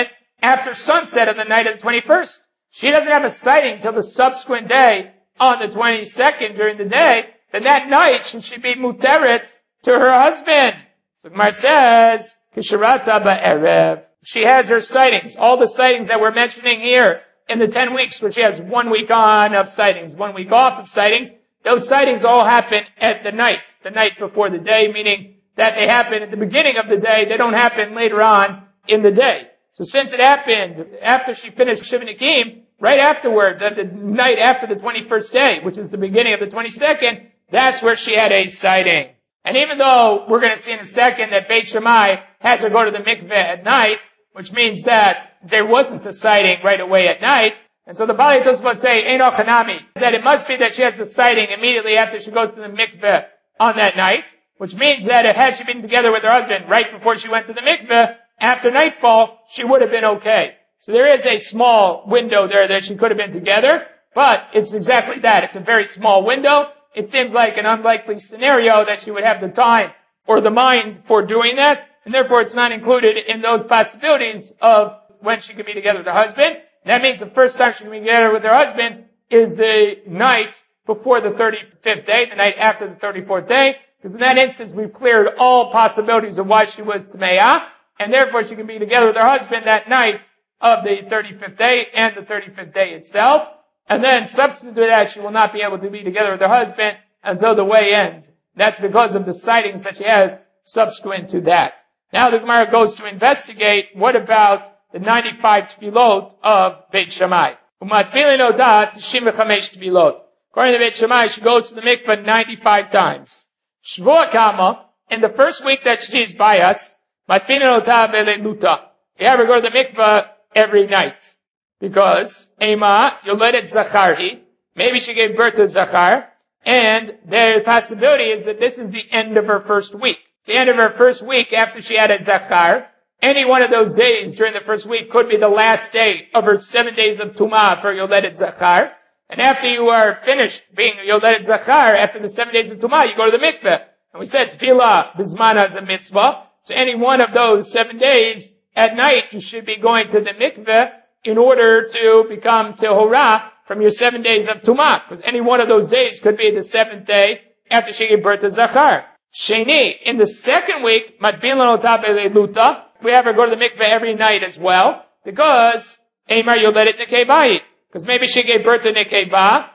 after sunset on the night of the 21st. She doesn't have a sighting till the subsequent day on the 22nd during the day. Then that night she should be muteret to her husband. So Gemara says, Kisharata ba'erev. She has her sightings, all the sightings that we're mentioning here in the 10 weeks, where she has 1 week on of sightings, 1 week off of sightings. Those sightings all happen at the night before the day, meaning that they happen at the beginning of the day. They don't happen later on in the day. So since it happened after she finished Shiva Nikim, right afterwards, at the night after the 21st day, which is the beginning of the 22nd, that's where she had a sighting. And even though we're going to see in a second that Beit Shammai has her go to the mikveh at night, which means that there wasn't a sighting right away at night, and so the Bali Tosfot say, Eino Chanami, that it must be that she has the sighting immediately after she goes to the mikveh on that night, which means that had she been together with her husband right before she went to the mikveh, after nightfall, she would have been okay. So there is a small window there that she could have been together, but it's exactly that. It's a very small window. It seems like an unlikely scenario that she would have the time or the mind for doing that, and therefore it's not included in those possibilities of when she could be together with her husband. That means the first time she can be together with her husband is the night before the 35th day, the night after the 34th day, because in that instance we've cleared all possibilities of why she was Tameah, and therefore she can be together with her husband that night of the 35th day and the 35th day itself. And then subsequent to that, she will not be able to be together with her husband until the way end. That's because of the sightings that she has subsequent to that. Now the Gemara goes to investigate what about the 95 tefillot of Beit Shammai. Umatbilin odat 95 tefillot. According to Beit Shammai, she goes to the mikveh 95 times. Shvua Kama, in the first week that she's by us, matbilin odat beleluta. You have her go to the mikveh every night. Because Ema Yoledet Zacharhi, maybe she gave birth to Zachar, and the possibility is that this is the end of her first week. It's the end of her first week after she had a Zachar. Any one of those days during the first week could be the last day of her 7 days of Tumah for Yoledet Zachar. And after you are finished being Yoledet Zachar, after the 7 days of Tumah, you go to the mikveh. And we said Tefillah Bizmana is a mitzvah. So any one of those 7 days at night, you should be going to the mikveh in order to become Tehorah from your 7 days of Tumah. Because any one of those days could be the 7th day after she gave birth to Zachar. Sheni, in the second week, Matbilan Otah Beleluta, we have her go to the mikveh every night as well, because Eimar Yoledet Nekei. Because maybe she gave birth to Nekei,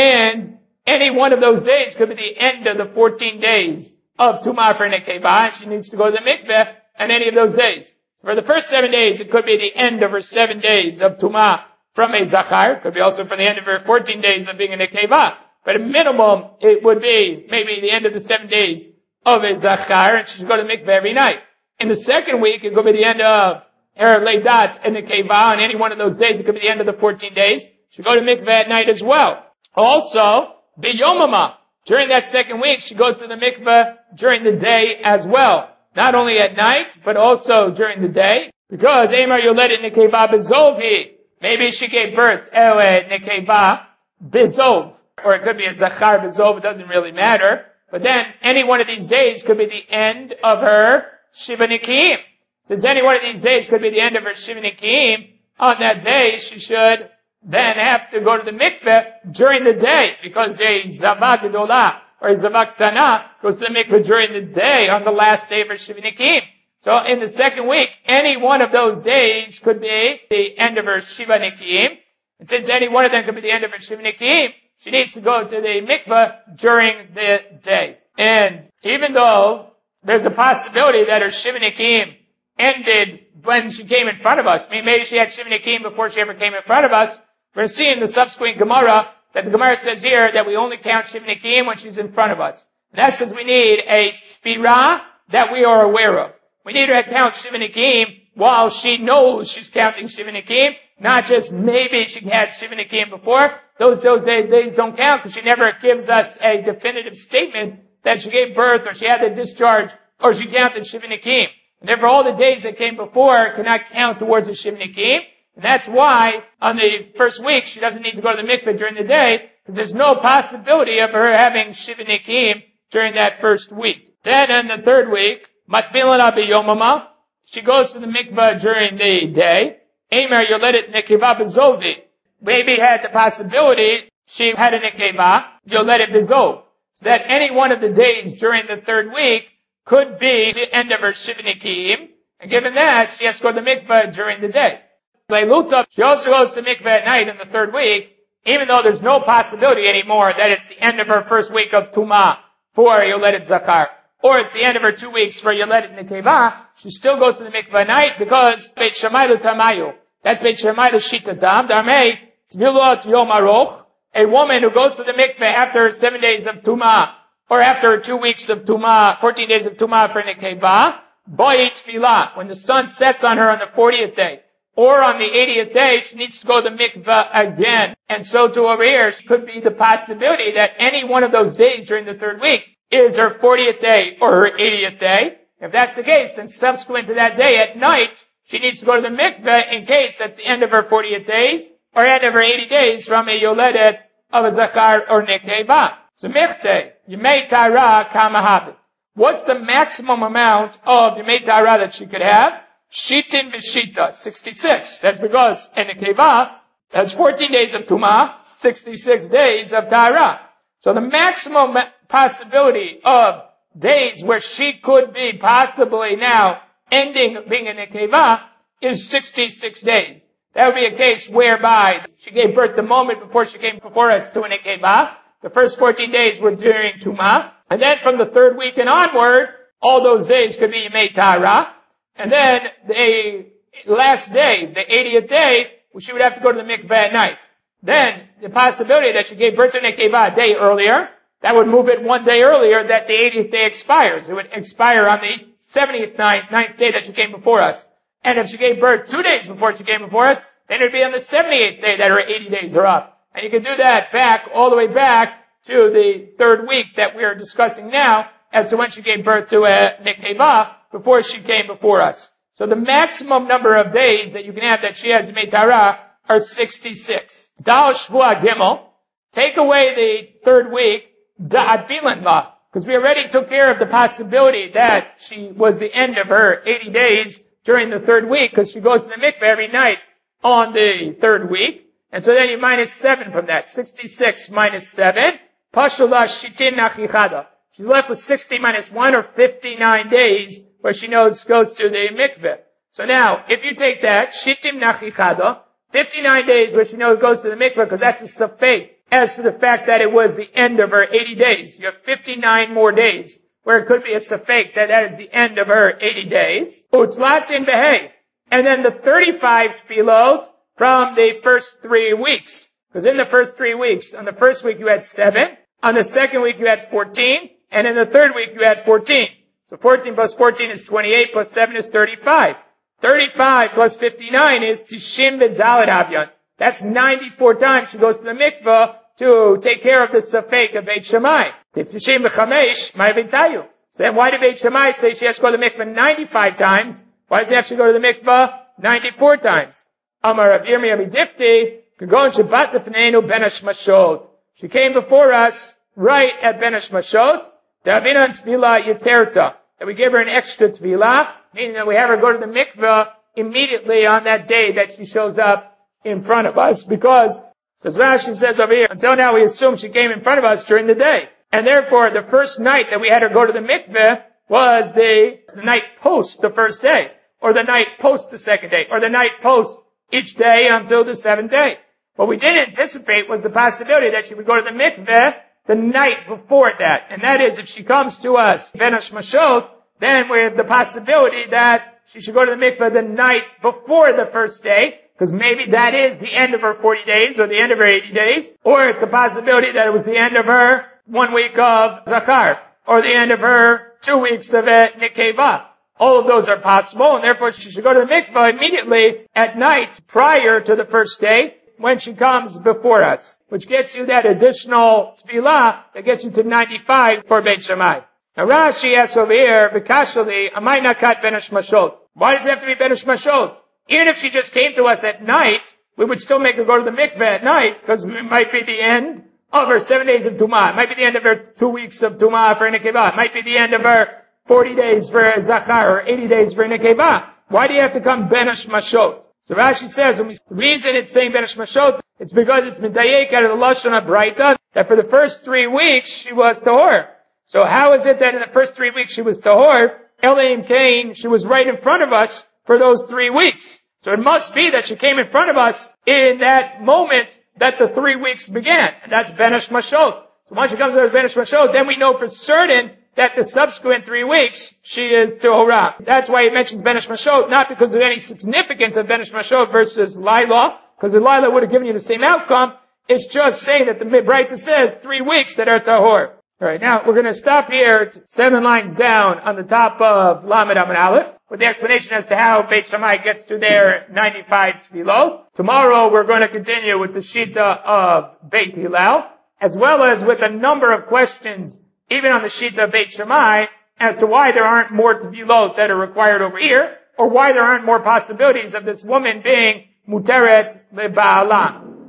and any one of those days could be the end of the 14 days of Tumah for Nekei, and she needs to go to the mikveh on any of those days. For the first 7 days, it could be the end of her 7 days of Tumah from a Zachar. It could be also from the end of her 14 days of being a Nekeva. But at minimum, it would be maybe the end of the 7 days of a Zachar, and she should go to the mikveh every night. In the second week, it could be the end of her Leidat and Nekeva, and any one of those days, it could be the end of the 14 days. She should go to mikveh at night as well. Also, Biyomama, during that second week, she goes to the mikveh during the day as well. Not only at night, but also during the day. Because Eimar Yoledet Nekeva Bezovhi. Maybe she gave birth Nekeva Bezov. Or it could be a Zachar Bezov, it doesn't really matter. But then, any one of these days could be the end of her Shiva Nikim. Since any one of these days could be the end of her Shiva Nikim, on that day she should then have to go to the mikveh during the day. Because a Zavak Gedolah or a Zavak Tana goes to the mikveh during the day on the last day of her Shiva Nikim. So in the second week, any one of those days could be the end of her Shiva Nikim. And since any one of them could be the end of her Shiva Nikim, she needs to go to the mikveh during the day. And even though there's a possibility that her Shiva Nikim ended when she came in front of us, I mean, maybe she had Shiva Nikim before she ever came in front of us, we're going to see in the subsequent Gemara that the Gemara says here that we only count Shiva Nikim when she's in front of us. And that's because we need a Sphira that we are aware of. We need her to count Shiva Nikim while she knows she's counting Shiva Nikim, not just maybe she had Shiva Nikim before. Those days don't count because she never gives us a definitive statement that she gave birth or she had the discharge or she counted Shiva Nikim. And therefore all the days that came before cannot count towards the Shiva Nikim. And that's why on the first week she doesn't need to go to the mikveh during the day because there's no possibility of her having Shiva Nikim during that first week. Then in the third week, Matbilana biyomama, she goes to the mikveh during the day. Emer Yoledet Nekeva Bezovi. Maybe had the possibility she had a Nekeva, Yoledet Bezov. So that any one of the days during the third week could be the end of her Shivnikim. And given that, she has to go to the mikveh during the day. Leiluta, she also goes to the mikveh at night in the third week, even though there's no possibility anymore that it's the end of her first week of Tumah for Yoledet Zakar, or it's the end of her 2 weeks for Yoledet Nekeva. She still goes to the mikveh at night because Beit Shammai L'Tamayu. That's Beit Shammai L'Shitatam. Darmei Tvilot Yom Aroch. A woman who goes to the mikveh after 7 days of Tumah, or after 2 weeks of Tumah, 14 days of Tumah for Nekeva, Boi Tfilah, when the sun sets on her on the 40th day, or on the 80th day, she needs to go to the mikveh again. And so to over here, it could be the possibility that any one of those days during the third week is her 40th day or her 80th day. If that's the case, then subsequent to that day at night, she needs to go to the mikveh in case that's the end of her 40th days, or end of her 80 days from a yoledet of a zakar or nekeva. So michte, yemei tara kamahabit. What's the maximum amount of yemei tara that she could have? Shitin v'shita, 66. That's because a nekeva has 14 days of tumah, 66 days of tara. So the maximum possibility of days where she could be possibly now ending being a nekeva is 66 days. That would be a case whereby she gave birth the moment before she came before us to a nekeva. The first 14 days were during Tumah. And then from the third week and onward, all those days could be Yemei Tara. And then the last day, the 80th day, she would have to go to the mikveh at night. Then the possibility that she gave birth to nekeva a day earlier, that would move it 1 day earlier that the 80th day expires. It would expire on the 70th ninth day that she came before us. And if she gave birth 2 days before she came before us, then it would be on the 78th day that her 80 days are up. And you can do that back, all the way back to the third week that we are discussing now as to when she gave birth to a nekeva before she came before us. So the maximum number of days that you can have that she has Yemei Tara are 66. Dal Shvua Gimel, take away the third week, Da'at Bilan La, because we already took care of the possibility that she was the end of her 80 days during the third week, because she goes to the mikveh every night on the third week. And so then you minus 7 from that. 66 minus 7. Pashula Shitin Nachichada. She's left with 60 minus 1 or 59 days where she goes to the mikveh. So now, if you take that, Shitim Nachichada, 59 days where she goes to the mikveh, because that's a safek as to the fact that it was the end of her 80 days. You have 59 more days where it could be a safek that is the end of her 80 days. Utzlatin Behei. And then the 35 tefillot from the first 3 weeks. Because in the first 3 weeks, on the first week you had 7, on the second week you had 14, and in the third week you had 14. So 14 plus 14 is 28, plus 7 is 35. 35 plus 59 is Tishim B'Dalet Havyan. That's 94 times she goes to the mikveh to take care of the safek of Beit Shammai. Tishim B'Chamesh, my B'Tayu. So then why did Beit Shammai say she has to go to the mikveh 95 times? Why does she have to go to the mikveh 94 times? Amar Rav Yirmiyah B'Difti, Kagon Shabbat Lefneinu Ben Hashmashot. She came before us right at Ben Hashmashot. Davina Tefillah Yeterta. That we give her an extra Tefillah, meaning that we have her go to the mikveh immediately on that day that she shows up in front of us. Because, as Rashi says over here, until now we assume she came in front of us during the day. And therefore, the first night that we had her go to the mikveh was the night post the first day, or the night post the second day, or the night post each day until the 7th day. What we didn't anticipate was the possibility that she would go to the mikveh the night before that. And that is, if she comes to us, Ben Hashmashot, then we have the possibility that she should go to the mikveh the night before the first day, because maybe that is the end of her 40 days, or the end of her 80 days, or it's the possibility that it was the end of her 1 week of Zakar, or the end of her 2 weeks of Nekeva. All of those are possible, and therefore she should go to the mikveh immediately at night prior to the first day when she comes before us, which gets you that additional tefillah that gets you to 95 for Beit Shammai. Now Rashi asks over here, V'kashali, Amay Nakat Ben Hashmashot. Why does it have to be Ben Hashmashot? Even if she just came to us at night, we would still make her go to the mikveh at night, because it might be the end of her 7 days of Tumah. It might be the end of her 2 weeks of Tumah for Nekeva. It might be the end of her 40 days for Zachar, or 80 days for Nekeva. Why do you have to come Ben Hashmashot? So Rashi says, the reason it's saying Ben Ishmashot, it's because it's Medayek out of the Lashon HaBraita, that for the first 3 weeks she was Tahor. So how is it that in the first 3 weeks she was Tahor? Elohim Cain, she was right in front of us for those 3 weeks. So it must be that she came in front of us in that moment that the 3 weeks began. And that's Ben Ishmashot. So once she comes out of Ben Ishmashot, then we know for certain that the subsequent 3 weeks, she is Tehorah. That's why he mentions Ben Ishmashot, not because of any significance of Ben Ishmashot versus Lila, because the Lila would have given you the same outcome. It's just saying that the Braita says 3 weeks that are Tahor. Alright, now we're going to stop here 7 lines down on the top of Lamed Amud Aleph with the explanation as to how Beit Shammai gets to their 95 tefillot. Tomorrow we're going to continue with the Shita of Beit Hillel, as well as with a number of questions even on the Shita of Beit Shammai as to why there aren't more tefillot that are required over here, or why there aren't more possibilities of this woman being muteret leba'ala.